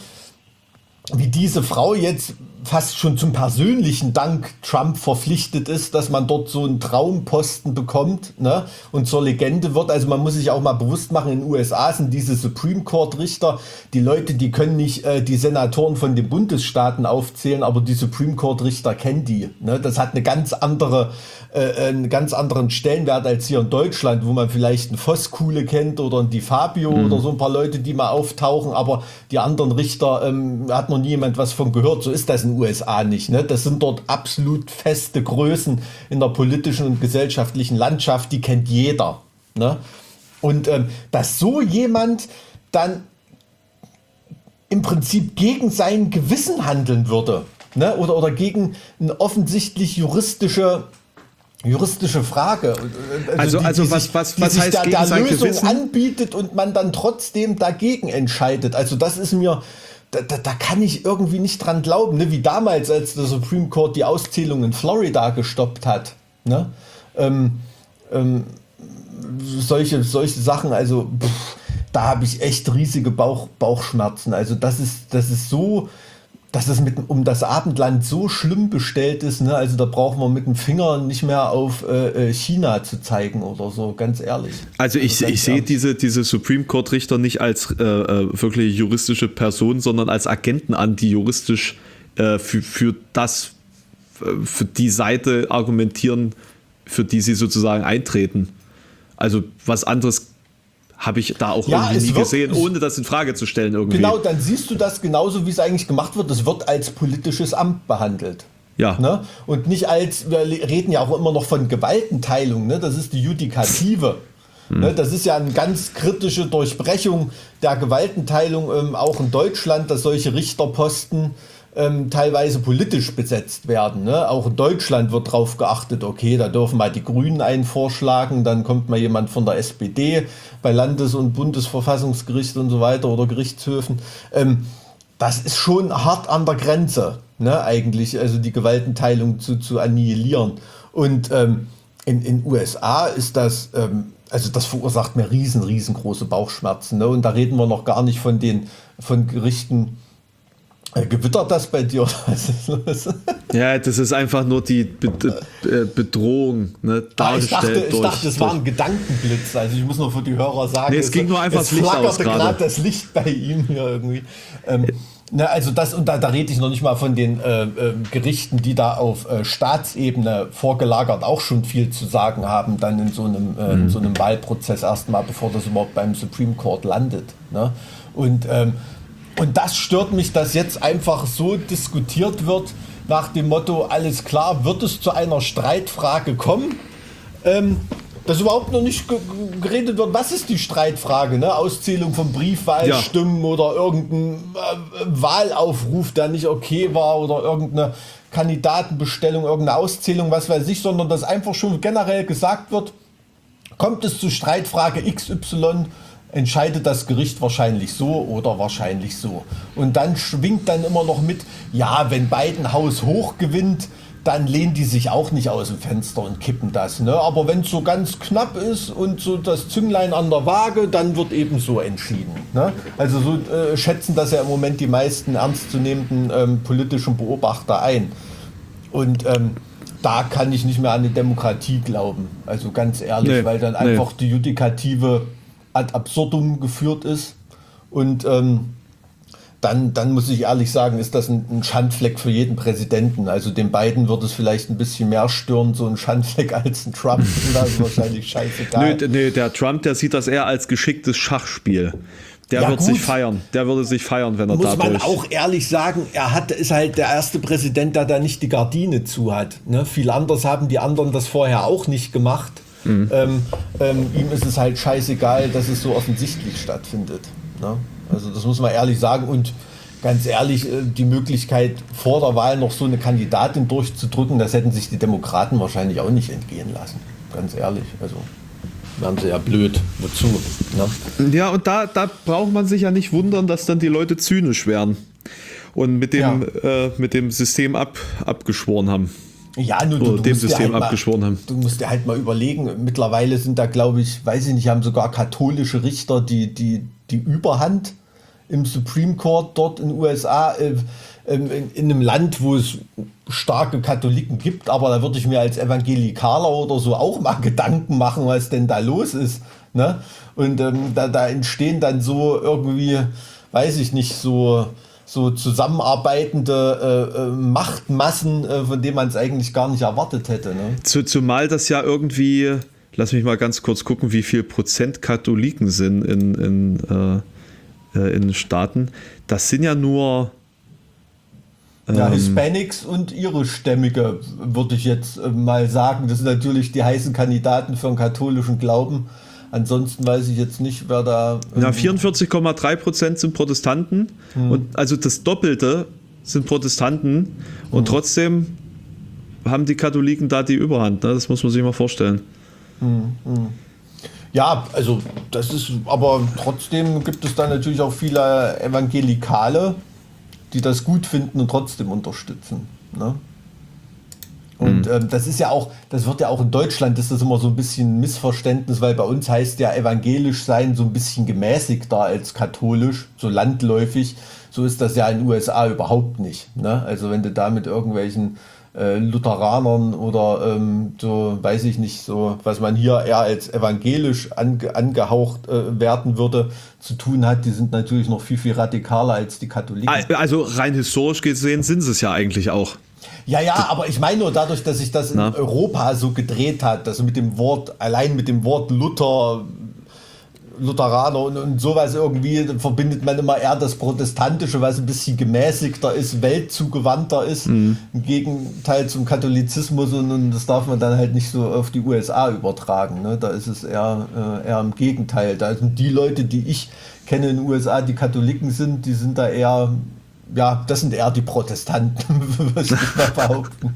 Speaker 5: wie diese Frau jetzt fast schon zum persönlichen Dank Trump verpflichtet ist, dass man dort so einen Traumposten bekommt, ne, und zur Legende wird. Also man muss sich auch mal bewusst machen, in den U S A sind diese Supreme Court Richter, die Leute, die können nicht äh, die Senatoren von den Bundesstaaten aufzählen, aber die Supreme Court Richter kennen die. Ne? Das hat eine ganz andere, äh, einen ganz anderen Stellenwert als hier in Deutschland, wo man vielleicht einen Voskuhle kennt oder einen Di Fabio mhm. oder so ein paar Leute, die mal auftauchen, aber die anderen Richter ähm, hat noch nie jemand was von gehört. So ist das in den U S A nicht. Ne? Das sind dort absolut feste Größen in der politischen und gesellschaftlichen Landschaft, die kennt jeder. Ne? Und ähm, dass so jemand dann im Prinzip gegen sein Gewissen handeln würde, ne? oder, oder gegen eine offensichtlich juristische, juristische Frage.
Speaker 1: Also,
Speaker 5: die,
Speaker 1: also
Speaker 5: die
Speaker 1: was,
Speaker 5: sich,
Speaker 1: was,
Speaker 5: die
Speaker 1: was
Speaker 5: sich
Speaker 1: heißt
Speaker 5: da,
Speaker 1: gegen
Speaker 5: der
Speaker 1: sein
Speaker 5: Lösung
Speaker 1: Gewissen?
Speaker 5: anbietet und man dann trotzdem dagegen entscheidet. Also das ist mir, da, da, da kann ich irgendwie nicht dran glauben, ne? Wie damals, als der Supreme Court die Auszählung in Florida gestoppt hat. Ne? Ähm, ähm, solche, solche Sachen, also pff, da habe ich echt riesige Bauch, Bauchschmerzen. Also das ist, das ist so, dass es mit, um das Abendland so schlimm bestellt ist, ne? Also da brauchen wir mit dem Finger nicht mehr auf äh, China zu zeigen oder so, ganz ehrlich.
Speaker 1: Also ich,
Speaker 5: ganz
Speaker 1: ich sehe
Speaker 5: ehrlich.
Speaker 1: diese, diese Supreme Court Richter nicht als äh, äh, wirklich juristische Person, sondern als Agenten an, die juristisch äh, für, für das, äh, für die Seite argumentieren, für die sie sozusagen eintreten. Also was anderes habe ich da auch
Speaker 5: Ja,
Speaker 1: irgendwie
Speaker 5: es
Speaker 1: nie
Speaker 5: wird-
Speaker 1: gesehen,
Speaker 5: es-
Speaker 1: ohne das in Frage zu stellen irgendwie.
Speaker 5: Genau, dann siehst du das genauso, wie es eigentlich gemacht wird. Es wird als politisches Amt behandelt.
Speaker 1: Ja.
Speaker 5: Ne? Und nicht als, wir reden ja auch immer noch von Gewaltenteilung, ne? Das ist die Judikative.
Speaker 1: Hm.
Speaker 5: Ne? Das ist ja eine ganz kritische Durchbrechung der Gewaltenteilung, ähm, auch in Deutschland, dass solche Richterposten ähm, teilweise politisch besetzt werden. Ne? Auch in Deutschland wird darauf geachtet, okay, da dürfen mal die Grünen einen vorschlagen, dann kommt mal jemand von der S P D bei Landes- und Bundesverfassungsgericht und so weiter oder Gerichtshöfen. Ähm, das ist schon hart an der Grenze, ne, eigentlich, also die Gewaltenteilung zu, zu annihilieren. Und ähm, in den U S A ist das, ähm, also das verursacht mir riesen, riesengroße Bauchschmerzen. Ne? Und da reden wir noch gar nicht von den von Gerichten. Äh, gewittert das bei dir? Was ist los?
Speaker 1: Ja, das ist einfach nur die Be äh, Bedrohung, ne,
Speaker 5: Ah, ich dachte,
Speaker 1: dargestellt
Speaker 5: ich
Speaker 1: durch,
Speaker 5: dachte, es war
Speaker 1: durch
Speaker 5: ein Gedankenblitz. Also ich muss nur für die Hörer sagen,
Speaker 1: Nee, es ging nur einfach
Speaker 5: es
Speaker 1: das Licht
Speaker 5: flackerte
Speaker 1: aus gerade.
Speaker 5: gerade das Licht bei ihm hier irgendwie. Ähm, na, also das, und da, da rede ich noch nicht mal von den äh, äh, Gerichten, die da auf äh, Staatsebene vorgelagert auch schon viel zu sagen haben, dann in so einem, äh, in so einem Wahlprozess erstmal, bevor das überhaupt beim Supreme Court landet. Ne? Und ähm, Und das stört mich, dass jetzt einfach so diskutiert wird, nach dem Motto, alles klar, wird es zu einer Streitfrage kommen, ähm, dass überhaupt noch nicht ge geredet wird, was ist die Streitfrage, ne? Auszählung von Briefwahlstimmen ja. oder irgendein äh, Wahlaufruf, der nicht okay war oder irgendeine Kandidatenbestellung, irgendeine Auszählung, was weiß ich, sondern dass einfach schon generell gesagt wird, kommt es zu Streitfrage X Y, entscheidet das Gericht wahrscheinlich so oder wahrscheinlich so. Und dann schwingt dann immer noch mit, ja, wenn Biden Haus hoch gewinnt, dann lehnen die sich auch nicht aus dem Fenster und kippen das. Ne? Aber wenn es so ganz knapp ist und so das Zünglein an der Waage, dann wird eben so entschieden. Ne? Also so äh, schätzen das ja im Moment die meisten ernstzunehmenden ähm, politischen Beobachter ein. Und ähm, da kann ich nicht mehr an eine Demokratie glauben. Also ganz ehrlich,
Speaker 1: Nee,
Speaker 5: weil dann
Speaker 1: nee.
Speaker 5: einfach die Judikative ad absurdum geführt ist. Und ähm, dann, dann muss ich ehrlich sagen, ist das ein, ein Schandfleck für jeden Präsidenten. Also den beiden wird es vielleicht ein bisschen mehr stören, so ein Schandfleck als ein Trump. Das ist wahrscheinlich scheißegal.
Speaker 1: Nö, nö, der Trump, der sieht das eher als geschicktes Schachspiel. Der
Speaker 5: Ja,
Speaker 1: wird
Speaker 5: gut.
Speaker 1: sich feiern. Der würde sich feiern, wenn er
Speaker 5: Muss man
Speaker 1: dadurch...
Speaker 5: auch ehrlich sagen, er hat, ist halt der erste Präsident, der da nicht die Gardine zu hat. Ne? Viel anders haben die anderen das vorher auch nicht gemacht. Mhm. Ähm, ähm, ihm ist es halt scheißegal, dass es so offensichtlich stattfindet. Ne? Also das muss man ehrlich sagen. Und ganz ehrlich, äh, die Möglichkeit vor der Wahl noch so eine Kandidatin durchzudrücken, das hätten sich die Demokraten wahrscheinlich auch nicht entgehen lassen. Ganz ehrlich, also wären sie ja blöd. Wozu? Ne?
Speaker 1: Ja, und da, da braucht man sich ja nicht wundern, dass dann die Leute zynisch werden und mit dem,
Speaker 5: Ja.
Speaker 1: äh, mit dem System ab, abgeschworen haben.
Speaker 5: Ja, nur
Speaker 1: Oder
Speaker 5: du, du
Speaker 1: dem
Speaker 5: musst dir
Speaker 1: System
Speaker 5: halt
Speaker 1: abgeschworen
Speaker 5: mal,
Speaker 1: haben.
Speaker 5: Du musst dir halt mal überlegen, mittlerweile sind da, glaube ich, weiß ich nicht, haben sogar katholische Richter die, die, die Überhand im Supreme Court dort in den U S A, äh, in, in einem Land, wo es starke Katholiken gibt, aber da würde ich mir als Evangelikaler oder so auch mal Gedanken machen, was denn da los ist. Ne? Und ähm, da, da entstehen dann so irgendwie, weiß ich nicht, so... so zusammenarbeitende äh, äh, Machtmassen, äh, von denen man es eigentlich gar nicht erwartet hätte. Ne?
Speaker 1: Zu, zumal das ja irgendwie, lass mich mal ganz kurz gucken, wie viel Prozent Katholiken sind in, in, äh, äh, in Staaten. Das sind ja nur...
Speaker 5: Ja,
Speaker 1: ähm,
Speaker 5: Hispanics und irischstämmige, würde ich jetzt äh, mal sagen. Das sind natürlich die heißen Kandidaten für den katholischen Glauben. Ansonsten weiß ich jetzt nicht, wer da...
Speaker 1: Ja, vierundvierzig Komma drei Prozent sind Protestanten und also das Doppelte sind Protestanten und trotzdem haben die Katholiken da die Überhand. Ne? Das muss man sich mal vorstellen.
Speaker 5: Ja, also das ist, aber trotzdem gibt es da natürlich auch viele Evangelikale, die das gut finden und trotzdem unterstützen. Ne? Und ähm, das ist ja auch, das wird ja auch in Deutschland, ist das immer so ein bisschen ein Missverständnis, weil bei uns heißt ja evangelisch sein so ein bisschen gemäßigter als katholisch, so landläufig. So ist das ja in den U S A überhaupt nicht. Ne? Also wenn du da mit irgendwelchen äh, Lutheranern oder ähm, so, weiß ich nicht, so was man hier eher als evangelisch ange, angehaucht äh, werden würde, zu tun hat, die sind natürlich noch viel, viel radikaler als die Katholiken.
Speaker 1: Also rein historisch gesehen sind sie es ja eigentlich auch.
Speaker 5: Ja, ja, aber ich meine nur dadurch, dass sich das in Na? Europa so gedreht hat, dass mit dem Wort, allein mit dem Wort Luther, Lutheraner und, und sowas irgendwie verbindet man immer eher das Protestantische, was ein bisschen gemäßigter ist, weltzugewandter ist, mhm. im Gegenteil zum Katholizismus und, und das darf man dann halt nicht so auf die U S A übertragen. Ne? Da ist es eher, äh, eher im Gegenteil. Da sind die Leute, die ich kenne in den U S A, die Katholiken sind, die sind da eher... Ja, das sind eher die Protestanten, würde ich mal behaupten.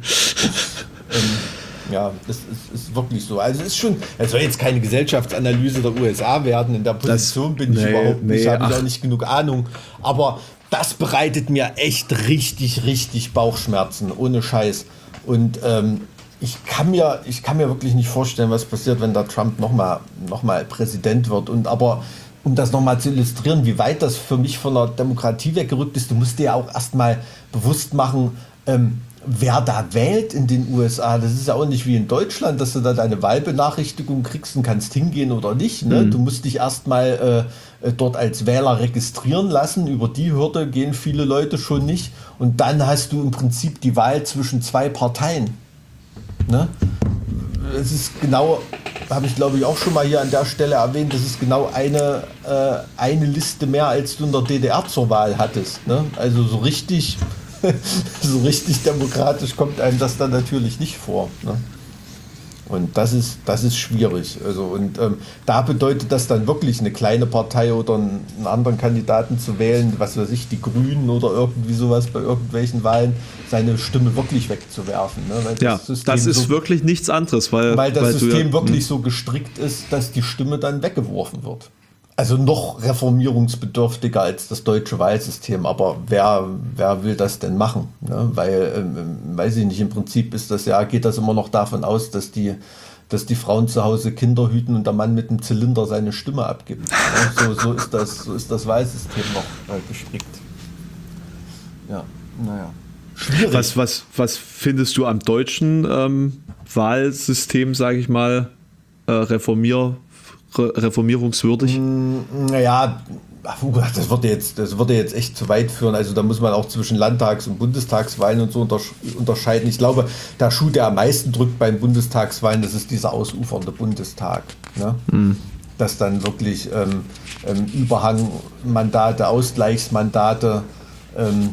Speaker 5: ähm, ja, das ist, ist wirklich so. Also es ist schon, es soll jetzt keine Gesellschaftsanalyse der U S A werden. In der Position das, bin ich nee, überhaupt nicht, nee, habe ich auch nicht genug Ahnung. Aber das bereitet mir echt richtig, richtig Bauchschmerzen, ohne Scheiß. Und ähm, ich kann mir, ich kann mir wirklich nicht vorstellen, was passiert, wenn der Trump nochmal noch mal Präsident wird. Und aber um das nochmal zu illustrieren, wie weit das für mich von der Demokratie weggerückt ist, du musst dir ja auch erstmal bewusst machen, ähm, wer da wählt in den U S A. Das ist ja auch nicht wie in Deutschland, dass du da deine Wahlbenachrichtigung kriegst und kannst hingehen oder nicht. Ne? Mhm. Du musst dich erstmal äh, dort als Wähler registrieren lassen. Über die Hürde gehen viele Leute schon nicht. Und dann hast du im Prinzip die Wahl zwischen zwei Parteien. Ne? Es ist genau, habe ich glaube ich auch schon mal hier an der Stelle erwähnt, das ist genau eine, äh, eine Liste mehr, als du in der D D R zur Wahl hattest. Ne? Also so richtig, so richtig demokratisch kommt einem das dann natürlich nicht vor. Ne? Und das ist, das ist schwierig. Also, und ähm, da bedeutet das dann wirklich eine kleine Partei oder einen, einen anderen Kandidaten zu wählen, was weiß ich, die Grünen oder irgendwie sowas bei irgendwelchen Wahlen, seine Stimme wirklich wegzuwerfen. Ne? Weil das
Speaker 1: ja,
Speaker 5: System
Speaker 1: das ist
Speaker 5: so,
Speaker 1: wirklich nichts anderes. Weil,
Speaker 5: weil das
Speaker 1: weil
Speaker 5: System
Speaker 1: ja,
Speaker 5: wirklich so gestrickt ist, dass die Stimme dann weggeworfen wird. Also noch reformierungsbedürftiger als das deutsche Wahlsystem, aber wer, wer will das denn machen? Ne? Weil, ähm, weiß ich nicht, im Prinzip ist das ja, geht das immer noch davon aus, dass die, dass die Frauen zu Hause Kinder hüten und der Mann mit dem Zylinder seine Stimme abgibt. Ja, so, so, ist das, so ist das Wahlsystem noch äh, gestrickt. Ja, naja. Schwierig.
Speaker 1: Was, was, was findest du am deutschen ähm, Wahlsystem, sage ich mal, äh, reformier reformierungswürdig?
Speaker 5: Naja, das würde jetzt, das würde jetzt echt zu weit führen. Also da muss man auch zwischen Landtags- und Bundestagswahlen und so unterscheiden. Ich glaube, der Schuh, der am meisten drückt beim Bundestagswahlen, das ist dieser ausufernde Bundestag. Ne? Mhm. Dass dann wirklich ähm, ähm, Überhangmandate, Ausgleichsmandate, ähm,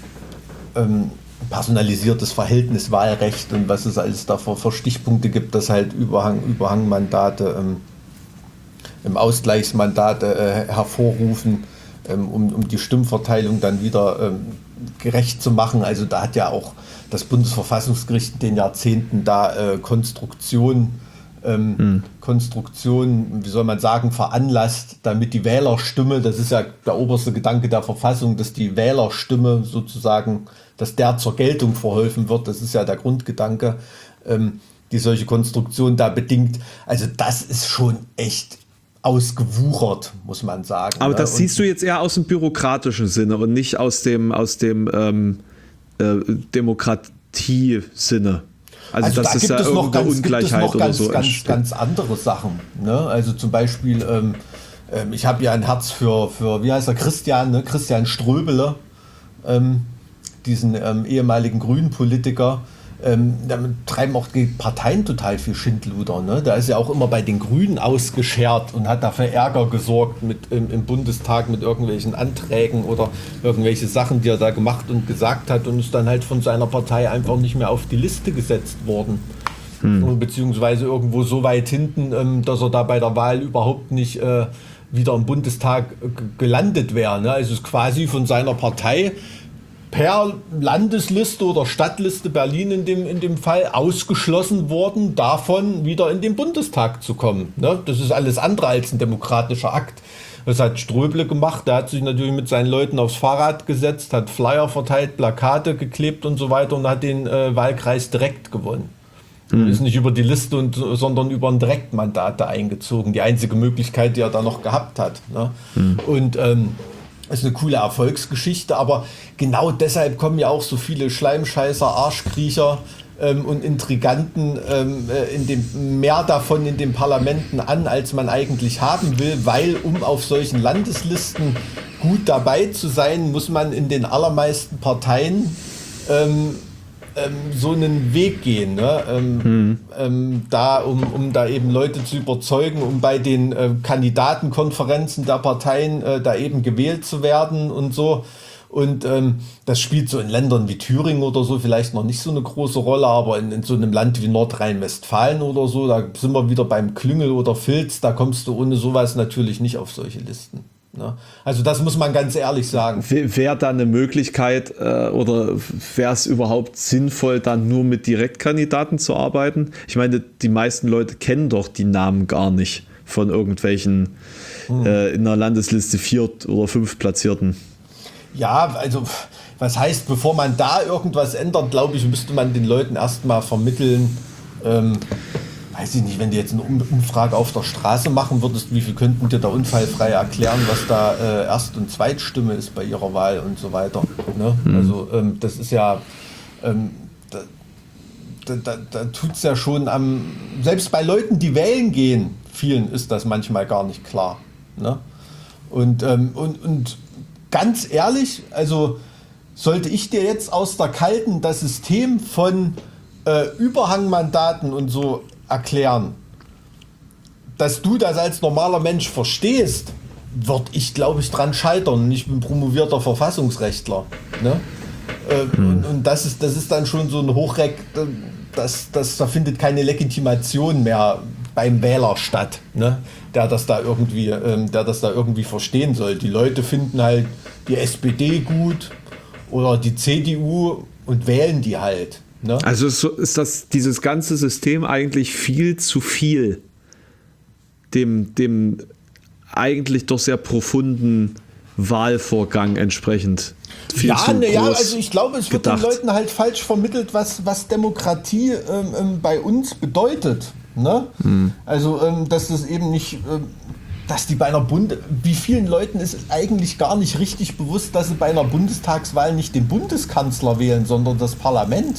Speaker 5: ähm, personalisiertes Verhältniswahlrecht und was es alles da für, für Stichpunkte gibt, dass halt Überhang, Überhangmandate ähm, im Ausgleichsmandat äh, hervorrufen, ähm, um, um die Stimmverteilung dann wieder ähm, gerecht zu machen. Also da hat ja auch das Bundesverfassungsgericht in den Jahrzehnten da äh, Konstruktion, ähm, hm. Konstruktion, wie soll man sagen, veranlasst, damit die Wählerstimme, das ist ja der oberste Gedanke der Verfassung, dass die Wählerstimme sozusagen, dass der zur Geltung verholfen wird, das ist ja der Grundgedanke, ähm, die solche Konstruktion da bedingt. Also das ist schon echt ausgewuchert, muss man sagen.
Speaker 1: Aber das
Speaker 5: ne?
Speaker 1: siehst du jetzt eher aus dem bürokratischen Sinne und nicht aus dem, aus dem ähm, äh, Demokratie-Sinne. Also,
Speaker 5: also
Speaker 1: das
Speaker 5: da
Speaker 1: ist ja
Speaker 5: irgendeine
Speaker 1: ganz, Ungleichheit
Speaker 5: gibt es noch
Speaker 1: oder
Speaker 5: ganz,
Speaker 1: so.
Speaker 5: Ganz, ganz andere Sachen. Ne? Also zum Beispiel, ähm, ähm, ich habe ja ein Herz für, für, wie heißt er, Christian, ne? Christian Ströbele, ähm, diesen ähm, ehemaligen Grünen-Politiker. Ähm, damit treiben auch die Parteien total viel Schindluder. Ne? Da ist ja auch immer bei den Grünen ausgeschert und hat dafür Ärger gesorgt mit, im, im Bundestag mit irgendwelchen Anträgen oder irgendwelche Sachen, die er da gemacht und gesagt hat und ist dann halt von seiner Partei einfach nicht mehr auf die Liste gesetzt worden. Hm. Beziehungsweise irgendwo so weit hinten, ähm, dass er da bei der Wahl überhaupt nicht äh, wieder im Bundestag äh, gelandet wäre. Ne? Also ist quasi von seiner Partei per Landesliste oder Stadtliste Berlin in dem, in dem Fall ausgeschlossen worden, davon wieder in den Bundestag zu kommen. Ne? Das ist alles andere als ein demokratischer Akt. Das hat Ströbele gemacht, der hat sich natürlich mit seinen Leuten aufs Fahrrad gesetzt, hat Flyer verteilt, Plakate geklebt und so weiter und hat den äh, Wahlkreis direkt gewonnen. Mhm. Ist nicht über die Liste, und, sondern über ein Direktmandat da eingezogen. Die einzige Möglichkeit, die er da noch gehabt hat. Ne? Mhm. Und ähm, ist eine coole Erfolgsgeschichte, aber genau deshalb kommen ja auch so viele Schleimscheißer, Arschkriecher ähm, und Intriganten ähm, in dem, mehr davon in den Parlamenten an, als man eigentlich haben will, weil um auf solchen Landeslisten gut dabei zu sein, muss man in den allermeisten Parteien ähm, ähm, so einen Weg gehen, ne? ähm, hm. ähm, da, um, um da eben Leute zu überzeugen, um bei den äh, Kandidatenkonferenzen der Parteien äh, da eben gewählt zu werden und so. Und ähm, das spielt so in Ländern wie Thüringen oder so vielleicht noch nicht so eine große Rolle, aber in, in so einem Land wie Nordrhein-Westfalen oder so, da sind wir wieder beim Klüngel oder Filz, da kommst du ohne sowas natürlich nicht auf solche Listen. Ne? Also das muss man ganz ehrlich sagen.
Speaker 1: Wäre da eine Möglichkeit äh, oder wäre es überhaupt sinnvoll, dann nur mit Direktkandidaten zu arbeiten? Ich meine, die meisten Leute kennen doch die Namen gar nicht von irgendwelchen hm. äh, in der Landesliste viert oder fünf Platzierten.
Speaker 5: Ja, also was heißt, bevor man da irgendwas ändert, glaube ich, müsste man den Leuten erstmal vermitteln, ähm, weiß ich nicht, wenn du jetzt eine Umfrage auf der Straße machen würdest, wie viel könnten dir da unfallfrei erklären, was da äh, Erst- und Zweitstimme ist bei ihrer Wahl und so weiter. Ne? Mhm. Also ähm, das ist ja, ähm, da, da, da, da tut es ja schon am, selbst bei Leuten, die wählen gehen, vielen ist das manchmal gar nicht klar. Ne? Und, ähm, und, und ganz ehrlich, also sollte ich dir jetzt aus der Kalten das System von äh, Überhangmandaten und so erklären, dass du das als normaler Mensch verstehst, würde ich, glaube ich, dran scheitern. Ich bin promovierter Verfassungsrechtler. Ne? Äh, hm. und, und das ist, das ist dann schon so ein Hochreck, das, das, da findet keine Legitimation mehr beim Wähler statt, ne? der das da irgendwie, ähm, der das da irgendwie verstehen soll. Die Leute finden halt die S P D gut oder die C D U und wählen die halt. Ne?
Speaker 1: Also ist, ist das dieses ganze System eigentlich viel zu viel dem, dem eigentlich doch sehr profunden Wahlvorgang entsprechend. Viel
Speaker 5: ja,
Speaker 1: zu
Speaker 5: ne,
Speaker 1: groß
Speaker 5: ja, also ich glaube, es wird
Speaker 1: gedacht.
Speaker 5: den Leuten halt falsch vermittelt, was, was Demokratie ähm, ähm, bei uns bedeutet. Ne? Hm. Also, ähm, dass das eben nicht, ähm, dass die bei einer Bund, wie vielen Leuten ist eigentlich gar nicht richtig bewusst, dass sie bei einer Bundestagswahl nicht den Bundeskanzler wählen, sondern das Parlament.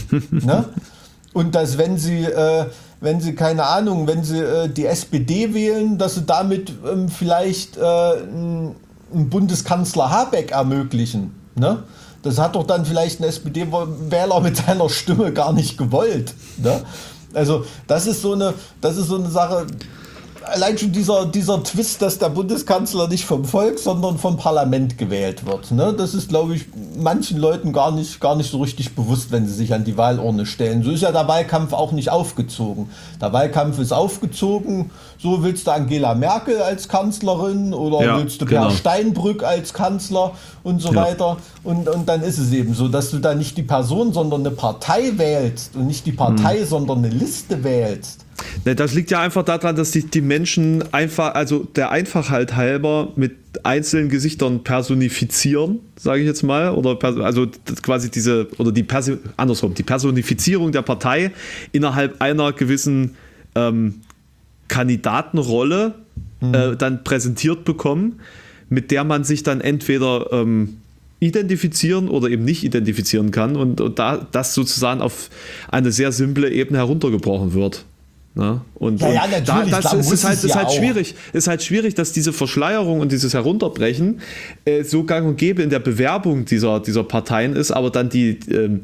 Speaker 5: Ne? Und dass wenn sie, äh, wenn sie, keine Ahnung, wenn sie äh, die S P D wählen, dass sie damit ähm, vielleicht äh, einen Bundeskanzler Habeck ermöglichen. Ne? Das hat doch dann vielleicht ein S P D-Wähler mit seiner Stimme gar nicht gewollt. Ne? Also das ist so eine, das ist so eine Sache, allein schon dieser, dieser Twist, dass der Bundeskanzler nicht vom Volk, sondern vom Parlament gewählt wird. Ne? Das ist, glaube ich, manchen Leuten gar nicht, gar nicht so richtig bewusst, wenn sie sich an die Wahlurne stellen. So ist ja der Wahlkampf auch nicht aufgezogen. Der Wahlkampf ist aufgezogen, so willst du Angela Merkel als Kanzlerin oder ja, willst du genau. Per Steinbrück als Kanzler und so ja. weiter. Und, und dann ist es eben so, dass du da nicht die Person, sondern eine Partei wählst und nicht die Partei, hm. sondern eine Liste wählst.
Speaker 1: Das liegt ja einfach daran, dass die, die Menschen einfach, also der Einfachheit halber mit einzelnen Gesichtern personifizieren, sage ich jetzt mal, oder also quasi diese, oder die Persi- andersrum, die Personifizierung der Partei innerhalb einer gewissen ähm, Kandidatenrolle mhm. äh, dann präsentiert bekommen, mit der man sich dann entweder ähm, identifizieren oder eben nicht identifizieren kann und, und da das sozusagen auf eine sehr simple Ebene heruntergebrochen wird. Na, und,
Speaker 5: ja, ja,
Speaker 1: und da, das
Speaker 5: klar,
Speaker 1: ist, ist halt, ist
Speaker 5: ja
Speaker 1: halt
Speaker 5: auch.
Speaker 1: schwierig. Ist halt schwierig, dass diese Verschleierung und dieses Herunterbrechen äh, so gang und gäbe in der Bewerbung dieser, dieser Parteien ist, aber dann die, ähm,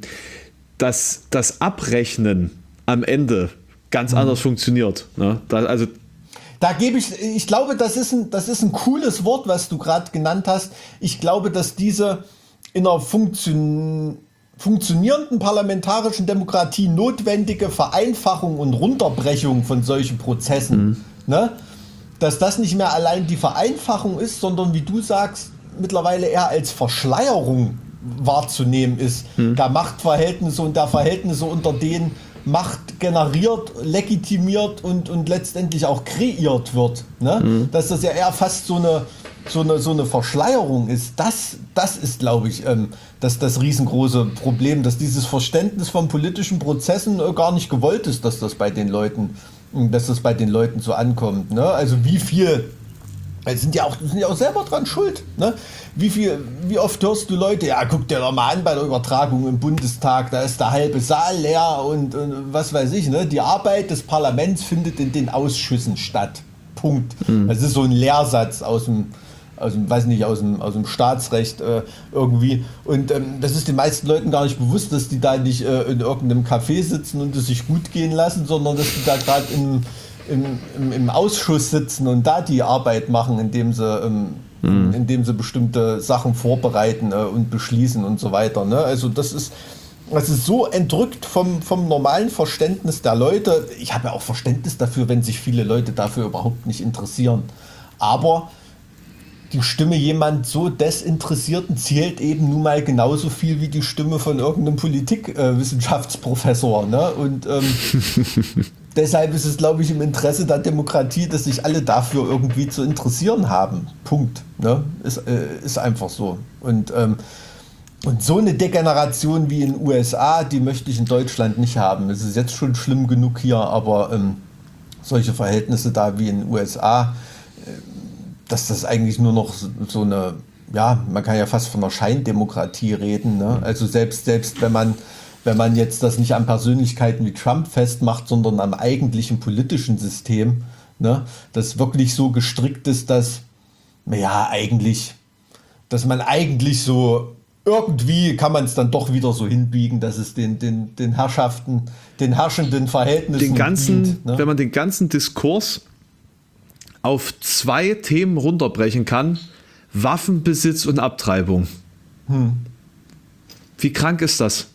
Speaker 1: das, das Abrechnen am Ende ganz mhm. anders funktioniert. Ne? Da, also
Speaker 5: Da gebe ich, ich glaube, das ist ein, das ist ein cooles Wort, was du gerade genannt hast. Ich glaube, dass diese in einer Funktion funktionierenden parlamentarischen Demokratie notwendige Vereinfachung und Runterbrechung von solchen Prozessen, mhm. ne? Dass das nicht mehr allein die Vereinfachung ist, sondern wie du sagst, mittlerweile eher als Verschleierung wahrzunehmen ist. Hm. Der Machtverhältnisse und der Verhältnisse, unter denen Macht generiert, legitimiert und, und letztendlich auch kreiert wird. Ne? Hm. Dass das ja eher fast so eine, so eine, so eine Verschleierung ist. Das, das ist, glaube ich, ähm, das, das riesengroße Problem, dass dieses Verständnis von politischen Prozessen äh, gar nicht gewollt ist, dass das bei den Leuten, dass das bei den Leuten so ankommt. Ne? Also wie viel Die sind ja auch, sind ja auch selber dran schuld. Ne? Wie viel, wie oft hörst du Leute, ja, guck dir doch mal an bei der Übertragung im Bundestag, da ist der halbe Saal leer und, und was weiß ich. Ne? Die Arbeit des Parlaments findet in den Ausschüssen statt. Punkt. Mhm. Das ist so ein Lehrsatz aus dem, aus dem, weiß nicht, aus dem, aus dem Staatsrecht äh, irgendwie. Und ähm, das ist den meisten Leuten gar nicht bewusst, dass die da nicht äh, in irgendeinem Café sitzen und es sich gut gehen lassen, sondern dass die da gerade in Im, im, im Ausschuss sitzen und da die Arbeit machen, indem sie, ähm, mhm. indem sie bestimmte Sachen vorbereiten äh, und beschließen und so weiter. Ne? Also das ist, das ist so entrückt vom, vom normalen Verständnis der Leute. Ich habe ja auch Verständnis dafür, wenn sich viele Leute dafür überhaupt nicht interessieren. Aber die Stimme jemand so Desinteressierten zählt eben nun mal genauso viel wie die Stimme von irgendeinem Politikwissenschaftsprofessor. Äh, ne? Und ähm, deshalb ist es, glaube ich, im Interesse der Demokratie, dass sich alle dafür irgendwie zu interessieren haben. Punkt. Ne? Ist, äh, ist einfach so. Und, ähm, und so eine Degeneration wie in den U S A, die möchte ich in Deutschland nicht haben. Es ist jetzt schon schlimm genug hier, aber ähm, solche Verhältnisse da wie in den U S A, äh, dass das eigentlich nur noch so eine, ja, man kann ja fast von einer Scheindemokratie reden. Ne? Also selbst, selbst wenn man wenn man jetzt das nicht an Persönlichkeiten wie Trump festmacht, sondern am eigentlichen politischen System, ne, das wirklich so gestrickt ist, dass, ja, eigentlich, dass man eigentlich so, irgendwie kann man es dann doch wieder so hinbiegen, dass es den, den, den Herrschaften, den herrschenden Verhältnissen
Speaker 1: den ganzen,
Speaker 5: dient, ne?
Speaker 1: Wenn man den ganzen Diskurs auf zwei Themen runterbrechen kann, Waffenbesitz und Abtreibung. Hm. Wie krank ist das?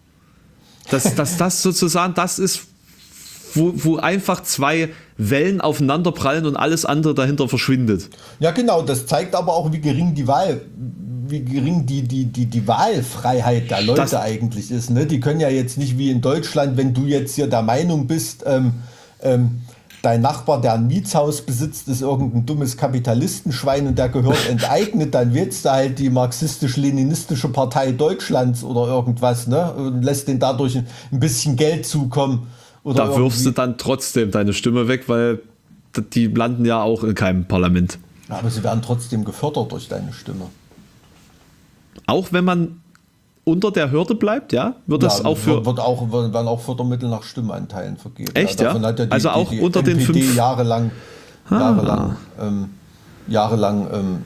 Speaker 1: Dass, dass das sozusagen das ist, wo, wo einfach zwei Wellen aufeinanderprallen und alles andere dahinter verschwindet.
Speaker 5: Ja, genau, das zeigt aber auch, wie gering die Wahl, wie gering die, die, die, die Wahlfreiheit der Leute das eigentlich ist. Ne? Die können ja jetzt nicht wie in Deutschland, wenn du jetzt hier der Meinung bist, ähm, ähm, dein Nachbar, der ein Mietshaus besitzt, ist irgendein dummes Kapitalistenschwein und der gehört enteignet, dann wählst du halt die marxistisch-leninistische Partei Deutschlands oder irgendwas, ne? Und lässt den dadurch ein bisschen Geld zukommen. Oder
Speaker 1: da wirfst du dann trotzdem deine Stimme weg, weil die landen ja auch in keinem Parlament.
Speaker 5: Ja, aber sie werden trotzdem gefördert durch deine Stimme.
Speaker 1: Auch wenn man unter der Hürde bleibt, ja? Wird das
Speaker 5: ja,
Speaker 1: auch für.
Speaker 5: Wird auch, werden auch Fördermittel nach Stimmanteilen vergeben.
Speaker 1: Echt,
Speaker 5: ja?
Speaker 1: ja?
Speaker 5: Hat ja die,
Speaker 1: also auch
Speaker 5: die, die
Speaker 1: unter
Speaker 5: N P D
Speaker 1: den fünf.
Speaker 5: jahrelang,
Speaker 1: ah.
Speaker 5: jahrelang, ähm, jahrelang ähm,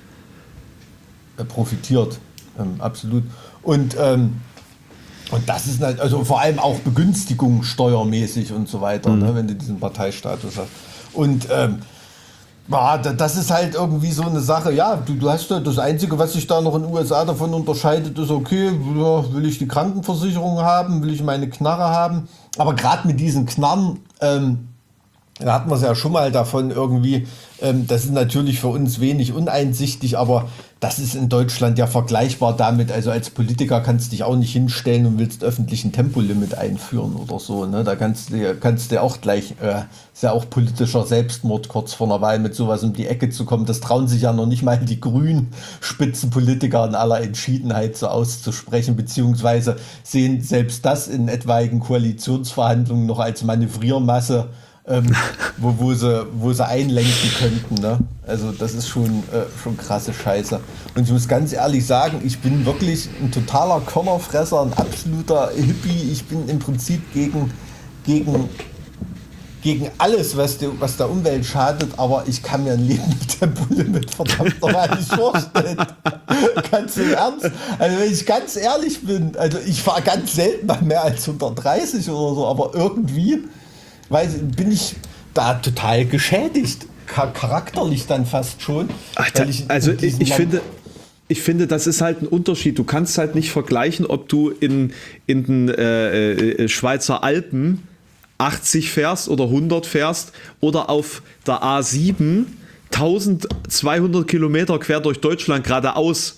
Speaker 5: profitiert. Ähm, absolut. Und, ähm, und das ist halt, also vor allem auch Begünstigung steuermäßig und so weiter, mhm. ne, wenn du diesen Parteistatus hast. Und ähm, ja, das ist halt irgendwie so eine Sache, ja, du, du hast ja das Einzige, was sich da noch in den U S A davon unterscheidet, ist okay, will ich die Krankenversicherung haben, will ich meine Knarre haben, aber gerade mit diesen Knarren, ähm, da hatten wir es ja schon mal davon irgendwie, ähm, das ist natürlich für uns wenig uneinsichtig, aber das ist in Deutschland ja vergleichbar damit, also als Politiker kannst du dich auch nicht hinstellen und willst öffentlichen Tempolimit einführen oder so, ne? Da kannst du kannst du auch gleich, äh, ist ja auch politischer Selbstmord kurz vor einer Wahl mit sowas um die Ecke zu kommen, das trauen sich ja noch nicht mal die grünen Spitzenpolitiker in aller Entschiedenheit so auszusprechen, beziehungsweise sehen selbst das in etwaigen Koalitionsverhandlungen noch als Manövriermasse, Ähm, wo, wo, sie, wo sie einlenken könnten. Ne? Also das ist schon, äh, schon krasse Scheiße. Und ich muss ganz ehrlich sagen, ich bin wirklich ein totaler Körnerfresser, ein absoluter Hippie. Ich bin im Prinzip gegen, gegen, gegen alles, was, die, was der Umwelt schadet, aber ich kann mir ein Leben mit Tempolimit verdammt nochmal nicht vorstellen. Ganz im Ernst. Also wenn ich ganz ehrlich bin, also ich fahre ganz selten mal mehr als hundertdreißig oder so, aber irgendwie weil bin ich da total geschädigt, charakterlich dann fast schon.
Speaker 1: Alter, ich also ich, ich finde, ich finde, das ist halt ein Unterschied. Du kannst halt nicht vergleichen, ob du in, in den äh, äh, Schweizer Alpen achtzig fährst oder hundert fährst oder auf der A sieben eintausendzweihundert Kilometer quer durch Deutschland geradeaus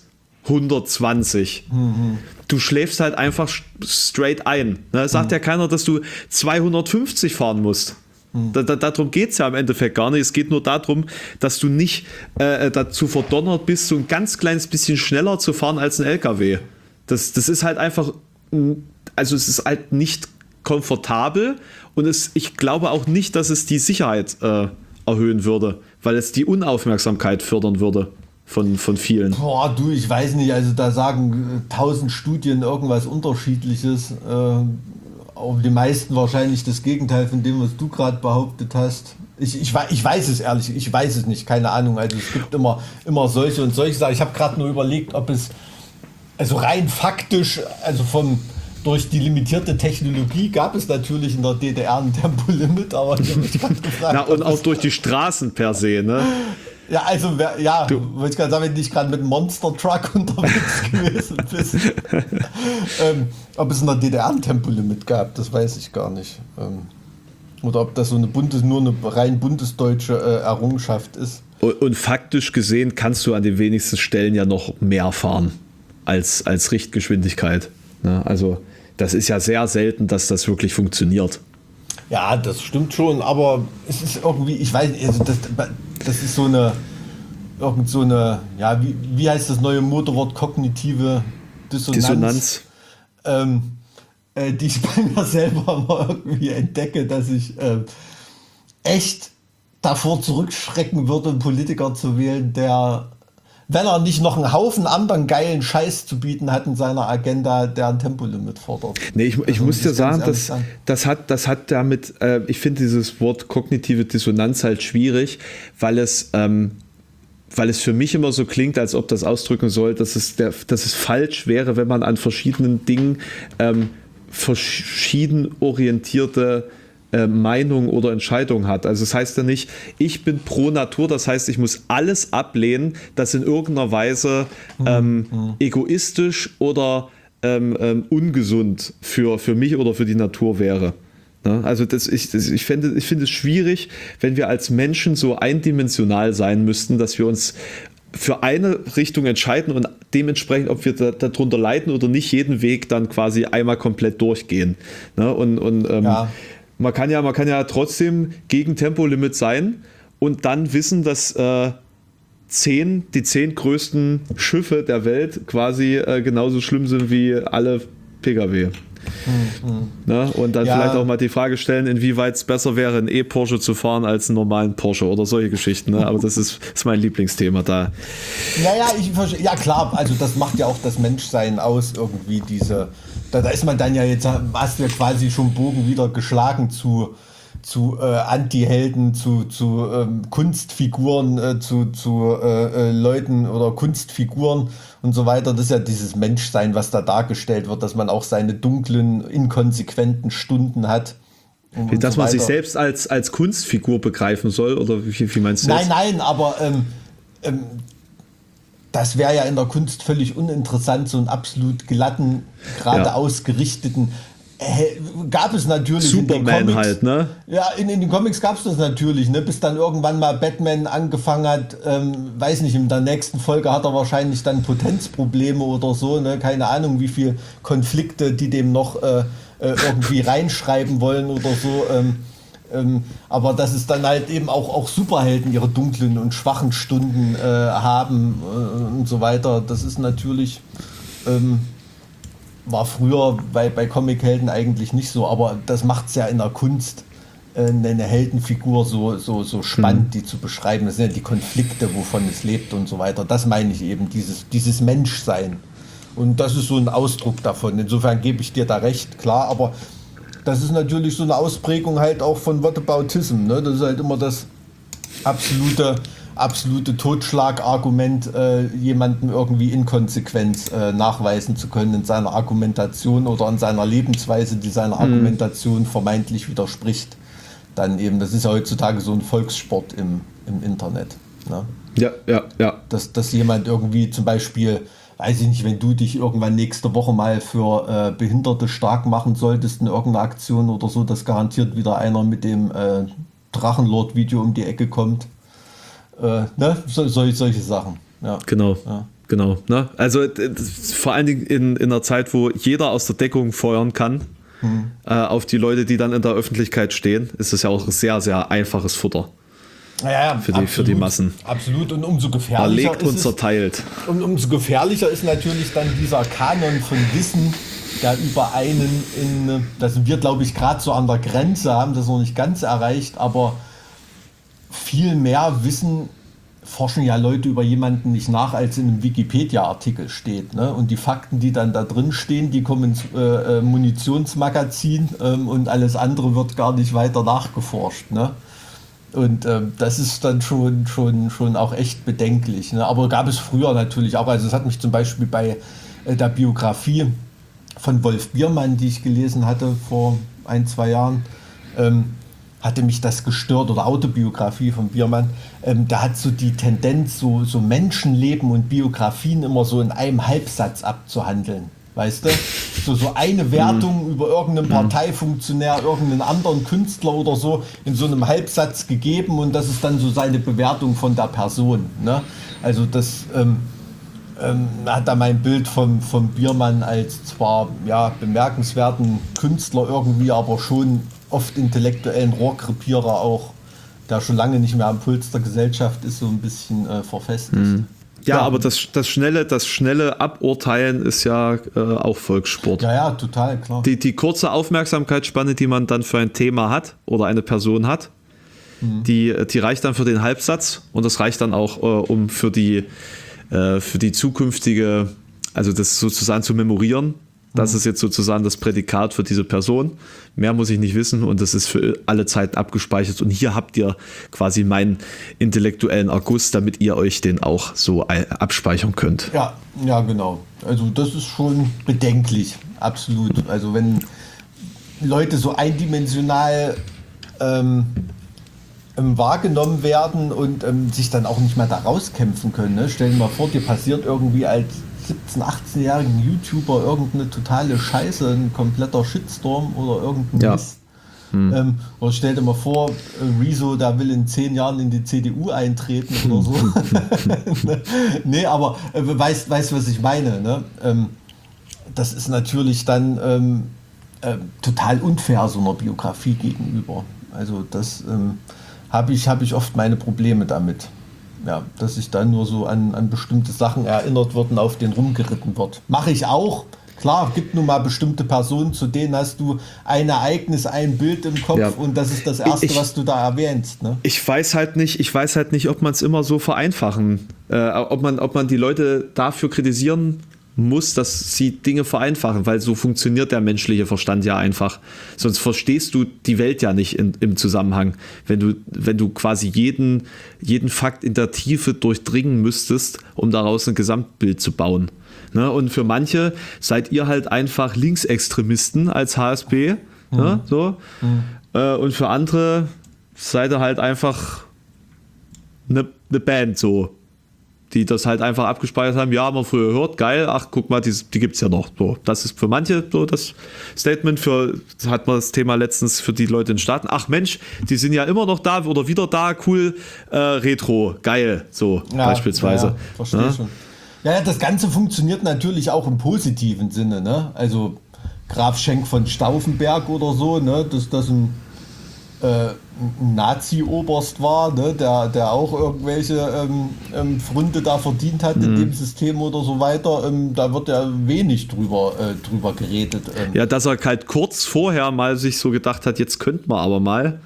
Speaker 1: hundertzwanzig. Mhm. Du schläfst halt einfach straight ein. Ne? Sagt mhm. ja keiner, dass du zweihundertfünfzig fahren musst. Mhm. Da, da, darum geht es ja im Endeffekt gar nicht. Es geht nur darum, dass du nicht äh, dazu verdonnert bist, so ein ganz kleines bisschen schneller zu fahren als ein L K W. Das, das ist halt einfach, also es ist halt nicht komfortabel und es, ich glaube auch nicht, dass es die Sicherheit äh, erhöhen würde, weil es die Unaufmerksamkeit fördern würde. Von, von vielen.
Speaker 5: Boah, du, ich weiß nicht, also da sagen äh, tausend Studien irgendwas Unterschiedliches. Äh, aber die meisten wahrscheinlich das Gegenteil von dem, was du gerade behauptet hast. Ich, ich, ich weiß es ehrlich, ich weiß es nicht, keine Ahnung. Also es gibt immer, immer solche und solche Sachen. Ich habe gerade nur überlegt, ob es, also rein faktisch, also vom, durch die limitierte Technologie gab es natürlich in der D D R ein Tempolimit, aber ich habe mich gerade gefragt.
Speaker 1: Na, und auch durch die Straßen per se, ne?
Speaker 5: Ja, also, ja, wollte ich gerade sagen, wenn du nicht gerade mit einem Monster-Truck unterwegs gewesen bist. ähm, ob es in der D D R ein Tempolimit gab, das weiß ich gar nicht. Ähm, oder ob das so eine Bundes-, nur eine rein bundesdeutsche äh, Errungenschaft ist.
Speaker 1: Und, und faktisch gesehen kannst du an den wenigsten Stellen ja noch mehr fahren als, als Richtgeschwindigkeit. Ne? Also, das ist ja sehr selten, dass das wirklich funktioniert.
Speaker 5: Ja, das stimmt schon, aber es ist irgendwie, ich weiß nicht, also das, das ist so eine, irgend so eine, ja, wie, wie heißt das neue Motorwort, kognitive Dissonanz,
Speaker 1: Dissonanz.
Speaker 5: Ähm, äh, die ich bei mir selber mal irgendwie entdecke, dass ich äh, echt davor zurückschrecken würde, einen Politiker zu wählen, der, wenn er nicht noch einen Haufen anderen geilen Scheiß zu bieten hat in seiner Agenda, der ein Tempolimit fordert.
Speaker 1: Nee, ich, ich
Speaker 5: also,
Speaker 1: muss dir sagen, das,
Speaker 5: sagen.
Speaker 1: das, hat, das hat damit, äh, ich finde dieses Wort kognitive Dissonanz halt schwierig, weil es, ähm, weil es für mich immer so klingt, als ob das ausdrücken soll, dass es, der, dass es falsch wäre, wenn man an verschiedenen Dingen ähm, verschieden orientierte Meinung oder Entscheidung hat. Also das heißt ja nicht, ich bin pro Natur, das heißt, ich muss alles ablehnen, das in irgendeiner Weise ähm, mhm. egoistisch oder ähm, ähm, ungesund für, für mich oder für die Natur wäre. Ne? Also das, ich, das, ich, finde, ich finde es schwierig, wenn wir als Menschen so eindimensional sein müssten, dass wir uns für eine Richtung entscheiden und dementsprechend, ob wir da, darunter leiden oder nicht, jeden Weg dann quasi einmal komplett durchgehen. Ne? Und, und ähm, ja. Man kann ja, man kann ja trotzdem gegen Tempolimit sein und dann wissen, dass äh, zehn, die zehn größten Schiffe der Welt quasi äh, genauso schlimm sind wie alle Pkw. Mhm. Ne? Und dann ja. vielleicht auch mal die Frage stellen, inwieweit es besser wäre, einen E-Porsche zu fahren als einen normalen Porsche oder solche Geschichten. Ne? Aber das ist, ist mein Lieblingsthema da.
Speaker 5: Naja, ich verstehe. Ja klar, also das macht ja auch das Menschsein aus, irgendwie diese. Da, da ist man dann ja jetzt, hast du ja quasi schon Bogen wieder geschlagen zu, zu äh, Anti-Helden, zu, zu ähm, Kunstfiguren, äh, zu, zu äh, äh, Leuten oder Kunstfiguren und so weiter. Das ist ja dieses Menschsein, was da dargestellt wird, dass man auch seine dunklen, inkonsequenten Stunden hat. Und, und
Speaker 1: dass
Speaker 5: so
Speaker 1: man
Speaker 5: weiter.
Speaker 1: sich selbst als, als Kunstfigur begreifen soll, oder wie, wie meinst du das?
Speaker 5: Nein, nein, aber ähm, ähm, das wäre ja in der Kunst völlig uninteressant, so einen absolut glatten, geradeaus gerichteten. Äh, gab es natürlich
Speaker 1: Superman
Speaker 5: in den Comics,
Speaker 1: halt, ne?
Speaker 5: Ja, in, in den Comics gab es das natürlich, ne? Bis dann irgendwann mal Batman angefangen hat, ähm, weiß nicht, in der nächsten Folge hat er wahrscheinlich dann Potenzprobleme oder so, ne? Keine Ahnung, wie viele Konflikte die dem noch äh, äh, irgendwie reinschreiben wollen oder so. Ähm, Ähm, aber dass es dann halt eben auch, auch Superhelden ihre dunklen und schwachen Stunden äh, haben äh, und so weiter, das ist natürlich, ähm, war früher bei, bei Comichelden eigentlich nicht so, aber das macht es ja in der Kunst, äh, eine Heldenfigur so, so, so spannend, mhm. die zu beschreiben. Das sind ja die Konflikte, wovon es lebt und so weiter. Das meine ich eben, dieses, dieses Menschsein. Und das ist so ein Ausdruck davon. Insofern gebe ich dir da recht, klar, aber das ist natürlich so eine Ausprägung halt auch von Whataboutism. Ne? Das ist halt immer das absolute, absolute Totschlagargument, äh, jemandem irgendwie Inkonsequenz äh, nachweisen zu können in seiner Argumentation oder in seiner Lebensweise, die seiner mhm. Argumentation vermeintlich widerspricht. Dann eben, das ist ja heutzutage so ein Volkssport im, im Internet. Ne?
Speaker 1: Ja, ja, ja.
Speaker 5: Dass, dass jemand irgendwie zum Beispiel, weiß ich nicht, wenn du dich irgendwann nächste Woche mal für äh, Behinderte stark machen solltest in irgendeiner Aktion oder so, dass garantiert wieder einer mit dem äh, Drachenlord-Video um die Ecke kommt. Äh, ne? So, solche, solche Sachen. Ja.
Speaker 1: Genau.
Speaker 5: Ja.
Speaker 1: Genau. Ne? Also das, vor allen Dingen in, in einer Zeit, wo jeder aus der Deckung feuern kann, hm. äh, auf die Leute, die dann in der Öffentlichkeit stehen, ist es ja auch sehr, sehr einfaches Futter.
Speaker 5: Ja, ja,
Speaker 1: für, die,
Speaker 5: absolut,
Speaker 1: für die Massen.
Speaker 5: Absolut. Und umso gefährlicher
Speaker 1: Erlegt und
Speaker 5: ist
Speaker 1: zerteilt.
Speaker 5: Es, und umso gefährlicher ist natürlich dann dieser Kanon von Wissen, der über einen in, da sind wir, glaube ich, gerade so an der Grenze, haben das noch nicht ganz erreicht, aber viel mehr Wissen forschen ja Leute über jemanden nicht nach, als in einem Wikipedia-Artikel steht. Ne? Und die Fakten, die dann da drin stehen, die kommen ins äh, Munitionsmagazin ähm, und alles andere wird gar nicht weiter nachgeforscht. Ne? Und ähm, das ist dann schon, schon, schon auch echt bedenklich. Ne? Aber gab es früher natürlich auch. Also es hat mich zum Beispiel bei äh, der Biografie von Wolf Biermann, die ich gelesen hatte vor ein, zwei Jahren, ähm, hatte mich das gestört, oder Autobiografie von Biermann. Ähm, da hat so die Tendenz, so, so Menschenleben und Biografien immer so in einem Halbsatz abzuhandeln. Weißt du? So, so eine Wertung mhm. über irgendeinen Parteifunktionär, irgendeinen anderen Künstler oder so in so einem Halbsatz gegeben und das ist dann so seine Bewertung von der Person. Ne? Also das ähm, ähm, hat da mein Bild von, von Biermann als zwar ja, bemerkenswerten Künstler irgendwie, aber schon oft intellektuellen Rohrkrepierer auch, der schon lange nicht mehr am Puls der Gesellschaft ist, so ein bisschen äh, verfestigt. Mhm.
Speaker 1: Ja, ja, aber das, das, schnelle, das schnelle Aburteilen ist ja äh, auch Volkssport.
Speaker 5: Ja, ja, total, klar.
Speaker 1: Die, die kurze Aufmerksamkeitsspanne, die man dann für ein Thema hat oder eine Person hat, mhm. die, die reicht dann für den Halbsatz und das reicht dann auch, äh, um für die, äh, für die zukünftige, also das sozusagen zu memorieren. Das ist jetzt sozusagen das Prädikat für diese Person. Mehr muss ich nicht wissen und das ist für alle Zeiten abgespeichert. Und hier habt ihr quasi meinen intellektuellen Erguss, damit ihr euch den auch so abspeichern könnt.
Speaker 5: Ja, ja, genau. Also das ist schon bedenklich, absolut. Also wenn Leute so eindimensional ähm, wahrgenommen werden und ähm, sich dann auch nicht mehr da rauskämpfen können. Ne? Stell dir mal vor, dir passiert irgendwie als siebzehn-, achtzehnjährigen YouTuber irgendeine totale Scheiße, ein kompletter Shitstorm oder irgendein
Speaker 1: ja.
Speaker 5: Mist. Hm. Ähm, oder stell dir mal vor, Rezo, der will in zehn Jahren in die C D U eintreten oder so. Nee, aber äh, weißt, weißt, was ich meine. Ne? Ähm, das ist natürlich dann ähm, äh, total unfair so einer Biografie gegenüber. Also das ähm, habe ich, hab ich oft meine Probleme damit. Ja, dass sich dann nur so an, an bestimmte Sachen erinnert wird und auf den rumgeritten wird. Mache ich auch. Klar, gibt nun mal bestimmte Personen, zu denen hast du ein Ereignis, ein Bild im Kopf ja. und das ist das Erste, ich, was du da erwähnst. Ne?
Speaker 1: Ich weiß halt nicht, ich weiß halt nicht, ob man es immer so vereinfachen, äh, ob man, ob man die Leute dafür kritisieren muss, dass sie Dinge vereinfachen, weil so funktioniert der menschliche Verstand ja einfach. Sonst verstehst du die Welt ja nicht in, im Zusammenhang. Wenn du, wenn du quasi jeden, jeden Fakt in der Tiefe durchdringen müsstest, um daraus ein Gesamtbild zu bauen. Ne? Und für manche seid ihr halt einfach Linksextremisten als H S B. Mhm. Ne? So. Mhm. Äh, und für andere seid ihr halt einfach eine, eine Band so. Die das halt einfach abgespeichert haben, ja, haben wir früher gehört, geil, ach, guck mal, die, die gibt es ja noch. So, das ist für manche so das Statement, für, hat man das Thema letztens für die Leute in den Staaten, ach Mensch, die sind ja immer noch da oder wieder da, cool, äh, Retro, geil, so ja, beispielsweise.
Speaker 5: Ja, ja, verstehe ja? schon. Ja, ja, das Ganze funktioniert natürlich auch im positiven Sinne, ne? Also Graf Schenk von Stauffenberg oder so, ne? Dass das ein Äh, ein Nazi-Oberst war, ne, der, der auch irgendwelche ähm, ähm, Pfründe da verdient hat mhm. in dem System oder so weiter, ähm, da wird ja wenig drüber, äh, drüber geredet. Ähm.
Speaker 1: Ja, dass er halt kurz vorher mal sich so gedacht hat, jetzt könnten wir aber mal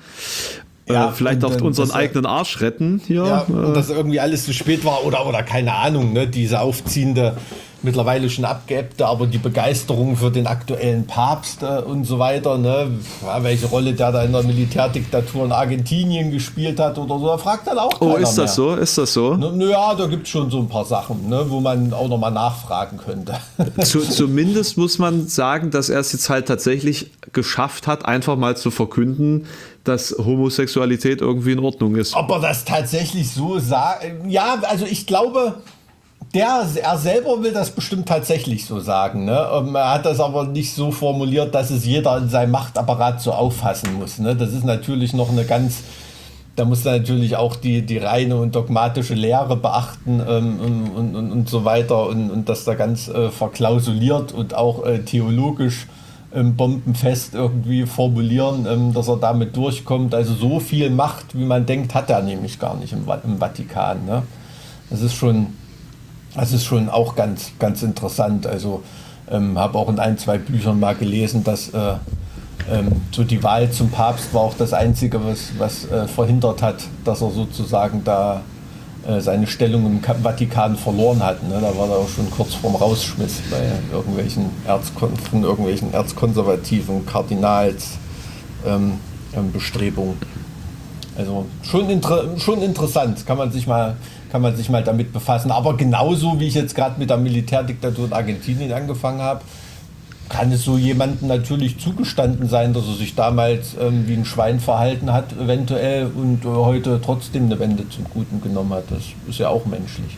Speaker 1: ja, äh, vielleicht auch unseren das, eigenen Arsch retten. Hier.
Speaker 5: Ja, äh. und dass irgendwie alles zu spät war oder, oder keine Ahnung, ne, diese aufziehende mittlerweile schon abgeebbte, aber die Begeisterung für den aktuellen Papst äh, und so weiter, ne? Ja, welche Rolle der da in der Militärdiktatur in Argentinien gespielt hat oder so, da fragt dann auch keiner
Speaker 1: Oh, ist das
Speaker 5: mehr.
Speaker 1: so? Ist das so?
Speaker 5: Naja, da gibt es schon so ein paar Sachen, ne, wo man auch nochmal nachfragen könnte.
Speaker 1: Zu, zumindest muss man sagen, dass er es jetzt halt tatsächlich geschafft hat, einfach mal zu verkünden, dass Homosexualität irgendwie in Ordnung ist.
Speaker 5: Ob er das tatsächlich so sagt? Ja, also ich glaube... Der, er selber will das bestimmt tatsächlich so sagen. Ne? Er hat das aber nicht so formuliert, dass es jeder in seinem Machtapparat so auffassen muss. Ne? Das ist natürlich noch eine ganz da muss er natürlich auch die, die reine und dogmatische Lehre beachten ähm, und, und, und so weiter und, und das da ganz äh, verklausuliert und auch äh, theologisch ähm, bombenfest irgendwie formulieren, ähm, dass er damit durchkommt. Also so viel Macht, wie man denkt, hat er nämlich gar nicht im, im Vatikan. Ne? Das ist schon, das ist schon auch ganz, ganz interessant. Also ähm, habe auch in ein, zwei Büchern mal gelesen, dass äh, ähm, so die Wahl zum Papst war auch das Einzige, was, was äh, verhindert hat, dass er sozusagen da äh, seine Stellung im Vatikan verloren hat. Ne? Da war er auch schon kurz vorm Rausschmiss bei irgendwelchen Erzkon von irgendwelchen erzkonservativen Kardinals ähm, ähm, Bestrebungen. Also schon, inter schon interessant, kann man sich mal kann man sich mal damit befassen. Aber genauso wie ich jetzt gerade mit der Militärdiktatur in Argentinien angefangen habe, kann es so jemandem natürlich zugestanden sein, dass er sich damals ähm, wie ein Schwein verhalten hat eventuell und äh, heute trotzdem eine Wende zum Guten genommen hat. Das ist ja auch menschlich.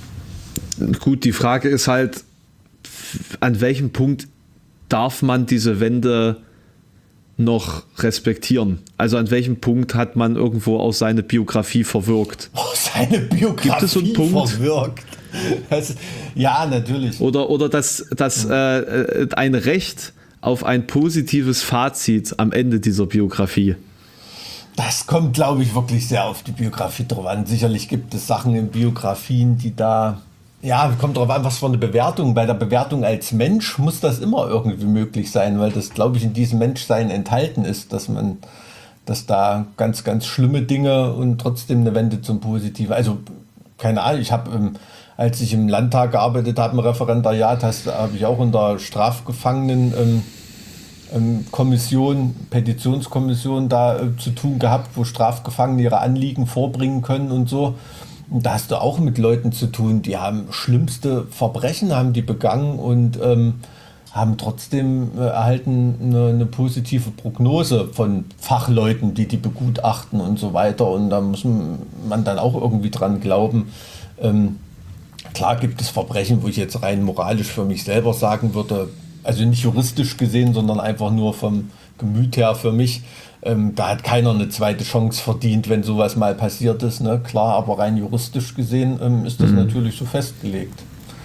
Speaker 1: Gut, die Frage ist halt, an welchem Punkt darf man diese Wende noch respektieren? Also an welchem Punkt hat man irgendwo auch seine Biografie verwirkt?
Speaker 5: Oh, seine Biografie
Speaker 1: Gibt es so einen Punkt?
Speaker 5: verwirkt? Das, ja, natürlich.
Speaker 1: Oder, oder dass, dass äh, ein Recht auf ein positives Fazit am Ende dieser Biografie.
Speaker 5: Das kommt, glaube ich, wirklich sehr auf die Biografie drauf an. Sicherlich gibt es Sachen in Biografien, die da... Ja, kommt drauf an, was für eine Bewertung. Bei der Bewertung als Mensch muss das immer irgendwie möglich sein, weil das, glaube ich, in diesem Menschsein enthalten ist, dass man, dass da ganz, ganz schlimme Dinge und trotzdem eine Wende zum Positiven. Also, keine Ahnung, ich habe, ähm, als ich im Landtag gearbeitet habe, im Referendariat, habe ich auch in der Strafgefangenen ähm, ähm, Kommission, Petitionskommission da äh, zu tun gehabt, wo Strafgefangene ihre Anliegen vorbringen können und so. Und da hast du auch mit Leuten zu tun, die haben schlimmste Verbrechen, haben die begangen und ähm, haben trotzdem äh, erhalten eine, eine positive Prognose von Fachleuten, die die begutachten und so weiter. Und da muss man dann auch irgendwie dran glauben. Ähm, klar gibt es Verbrechen, wo ich jetzt rein moralisch für mich selber sagen würde, also nicht juristisch gesehen, sondern einfach nur vom Gemüt her für mich. Ähm, da hat keiner eine zweite Chance verdient, wenn sowas mal passiert ist. Ne? Klar, aber rein juristisch gesehen ähm, ist das mhm. natürlich so festgelegt.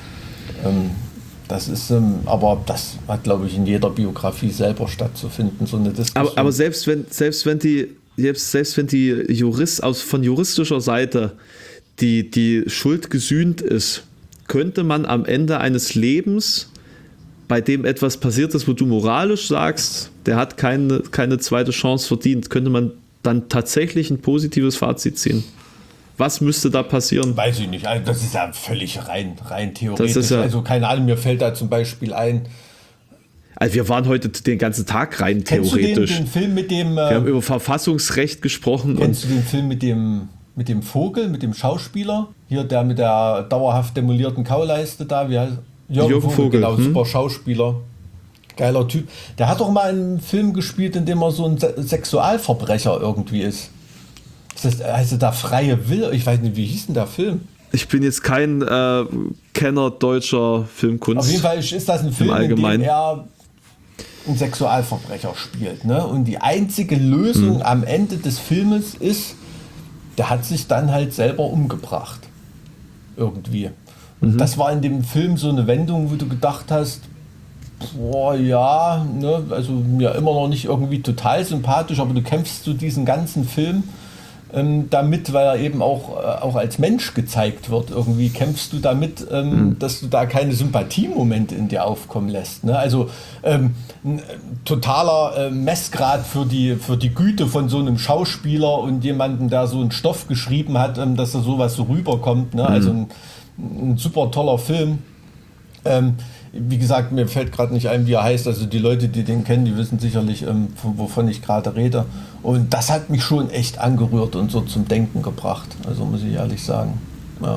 Speaker 5: Ähm, das ist, ähm, aber das hat, glaube ich, in jeder Biografie selber stattzufinden, so eine Diskussion.
Speaker 1: Aber, aber selbst wenn, selbst wenn die, selbst, selbst wenn die Jurist aus von juristischer Seite die, die Schuld gesühnt ist, könnte man am Ende eines Lebens, bei dem etwas passiert ist, wo du moralisch sagst, der hat keine, keine zweite Chance verdient, könnte man dann tatsächlich ein positives Fazit ziehen? Was müsste da passieren?
Speaker 5: Weiß ich nicht. Also das ist ja völlig rein, rein theoretisch.
Speaker 1: Das ist ja,
Speaker 5: also keine Ahnung, mir fällt da zum Beispiel ein.
Speaker 1: Also wir waren heute den ganzen Tag rein theoretisch.
Speaker 5: Kennst du den, den Film mit dem...
Speaker 1: Wir haben über Verfassungsrecht gesprochen.
Speaker 5: Kennst und du den Film mit dem, mit dem Vogel, mit dem Schauspieler? Hier der mit der dauerhaft demolierten Kauleiste da, wie heißt Jürgen, Jürgen Vogel, Vogel, genau, hm? Super Schauspieler, geiler Typ. Der hat doch mal einen Film gespielt, in dem er so ein Sexualverbrecher irgendwie ist. Das heißt, also der freie Wille, ich weiß nicht, wie hieß denn der Film?
Speaker 1: Ich bin jetzt kein äh, Kenner deutscher Filmkunst.
Speaker 5: Auf jeden Fall ist das ein Film, in dem er einen Sexualverbrecher spielt. Ne? Und die einzige Lösung hm. am Ende des Filmes ist, der hat sich dann halt selber umgebracht. Irgendwie. Und mhm. das war in dem Film so eine Wendung, wo du gedacht hast, boah, ja, ne, also mir immer noch nicht irgendwie total sympathisch, aber du kämpfst zu diesen ganzen Film ähm, damit, weil er eben auch, äh, auch als Mensch gezeigt wird. Irgendwie kämpfst du damit, ähm, mhm. dass du da keine Sympathiemomente in dir aufkommen lässt. Ne? Also ähm, ein totaler äh, Messgrad für die, für die Güte von so einem Schauspieler und jemanden, der so einen Stoff geschrieben hat, ähm, dass da sowas so rüberkommt. Ne? Mhm. Also ein, ein super toller Film. Ähm, wie gesagt, mir fällt gerade nicht ein, wie er heißt. Also die Leute, die den kennen, die wissen sicherlich, ähm, wovon ich gerade rede. Und das hat mich schon echt angerührt und so zum Denken gebracht. Also muss ich ehrlich sagen. Ja.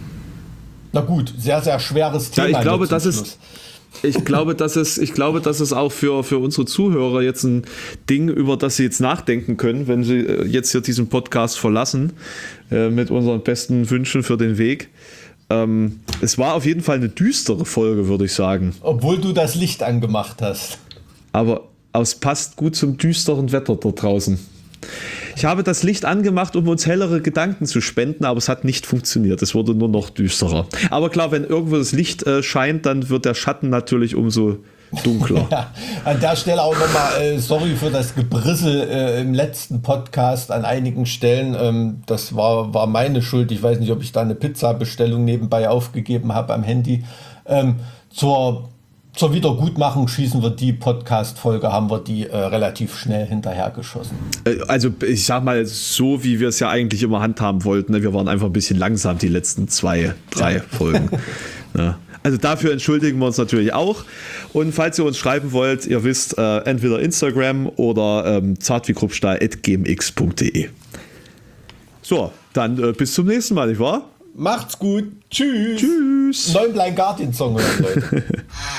Speaker 5: Na gut, sehr, sehr schweres Thema.
Speaker 1: Ja, ich glaube, das ist, ich glaube, das ist, ich glaube, das ist auch für, für unsere Zuhörer jetzt ein Ding, über das sie jetzt nachdenken können, wenn sie jetzt hier diesen Podcast verlassen, äh, mit unseren besten Wünschen für den Weg. Ähm, es war auf jeden Fall eine düstere Folge, würde ich sagen.
Speaker 5: Obwohl du das Licht angemacht hast.
Speaker 1: Aber es passt gut zum düsteren Wetter dort draußen. Ich habe das Licht angemacht, um uns hellere Gedanken zu spenden, aber es hat nicht funktioniert. Es wurde nur noch düsterer. Aber klar, wenn irgendwo das Licht äh, scheint, dann wird der Schatten natürlich umso dunkler.
Speaker 5: Ja, an der Stelle auch nochmal äh, sorry für das Gebrissel äh, im letzten Podcast an einigen Stellen. Ähm, das war, war meine Schuld. Ich weiß nicht, ob ich da eine Pizza-Bestellung nebenbei aufgegeben habe am Handy. Ähm, zur, zur Wiedergutmachung schießen wir die Podcast-Folge, haben wir die äh, relativ schnell hinterhergeschossen.
Speaker 1: Also ich sag mal, so wie wir es ja eigentlich immer handhaben wollten, ne? Wir waren einfach ein bisschen langsam die letzten zwei, drei ja. Folgen. Ja. Also dafür entschuldigen wir uns natürlich auch. Und falls ihr uns schreiben wollt, ihr wisst, äh, entweder Instagram oder ähm, zartwiekruppstahl at gmx punkt de. So, dann äh, bis zum nächsten Mal, nicht wahr?
Speaker 5: Macht's gut. Tschüss.
Speaker 1: Tschüss.
Speaker 5: Neuen Blind Guardian Song hören, Leute.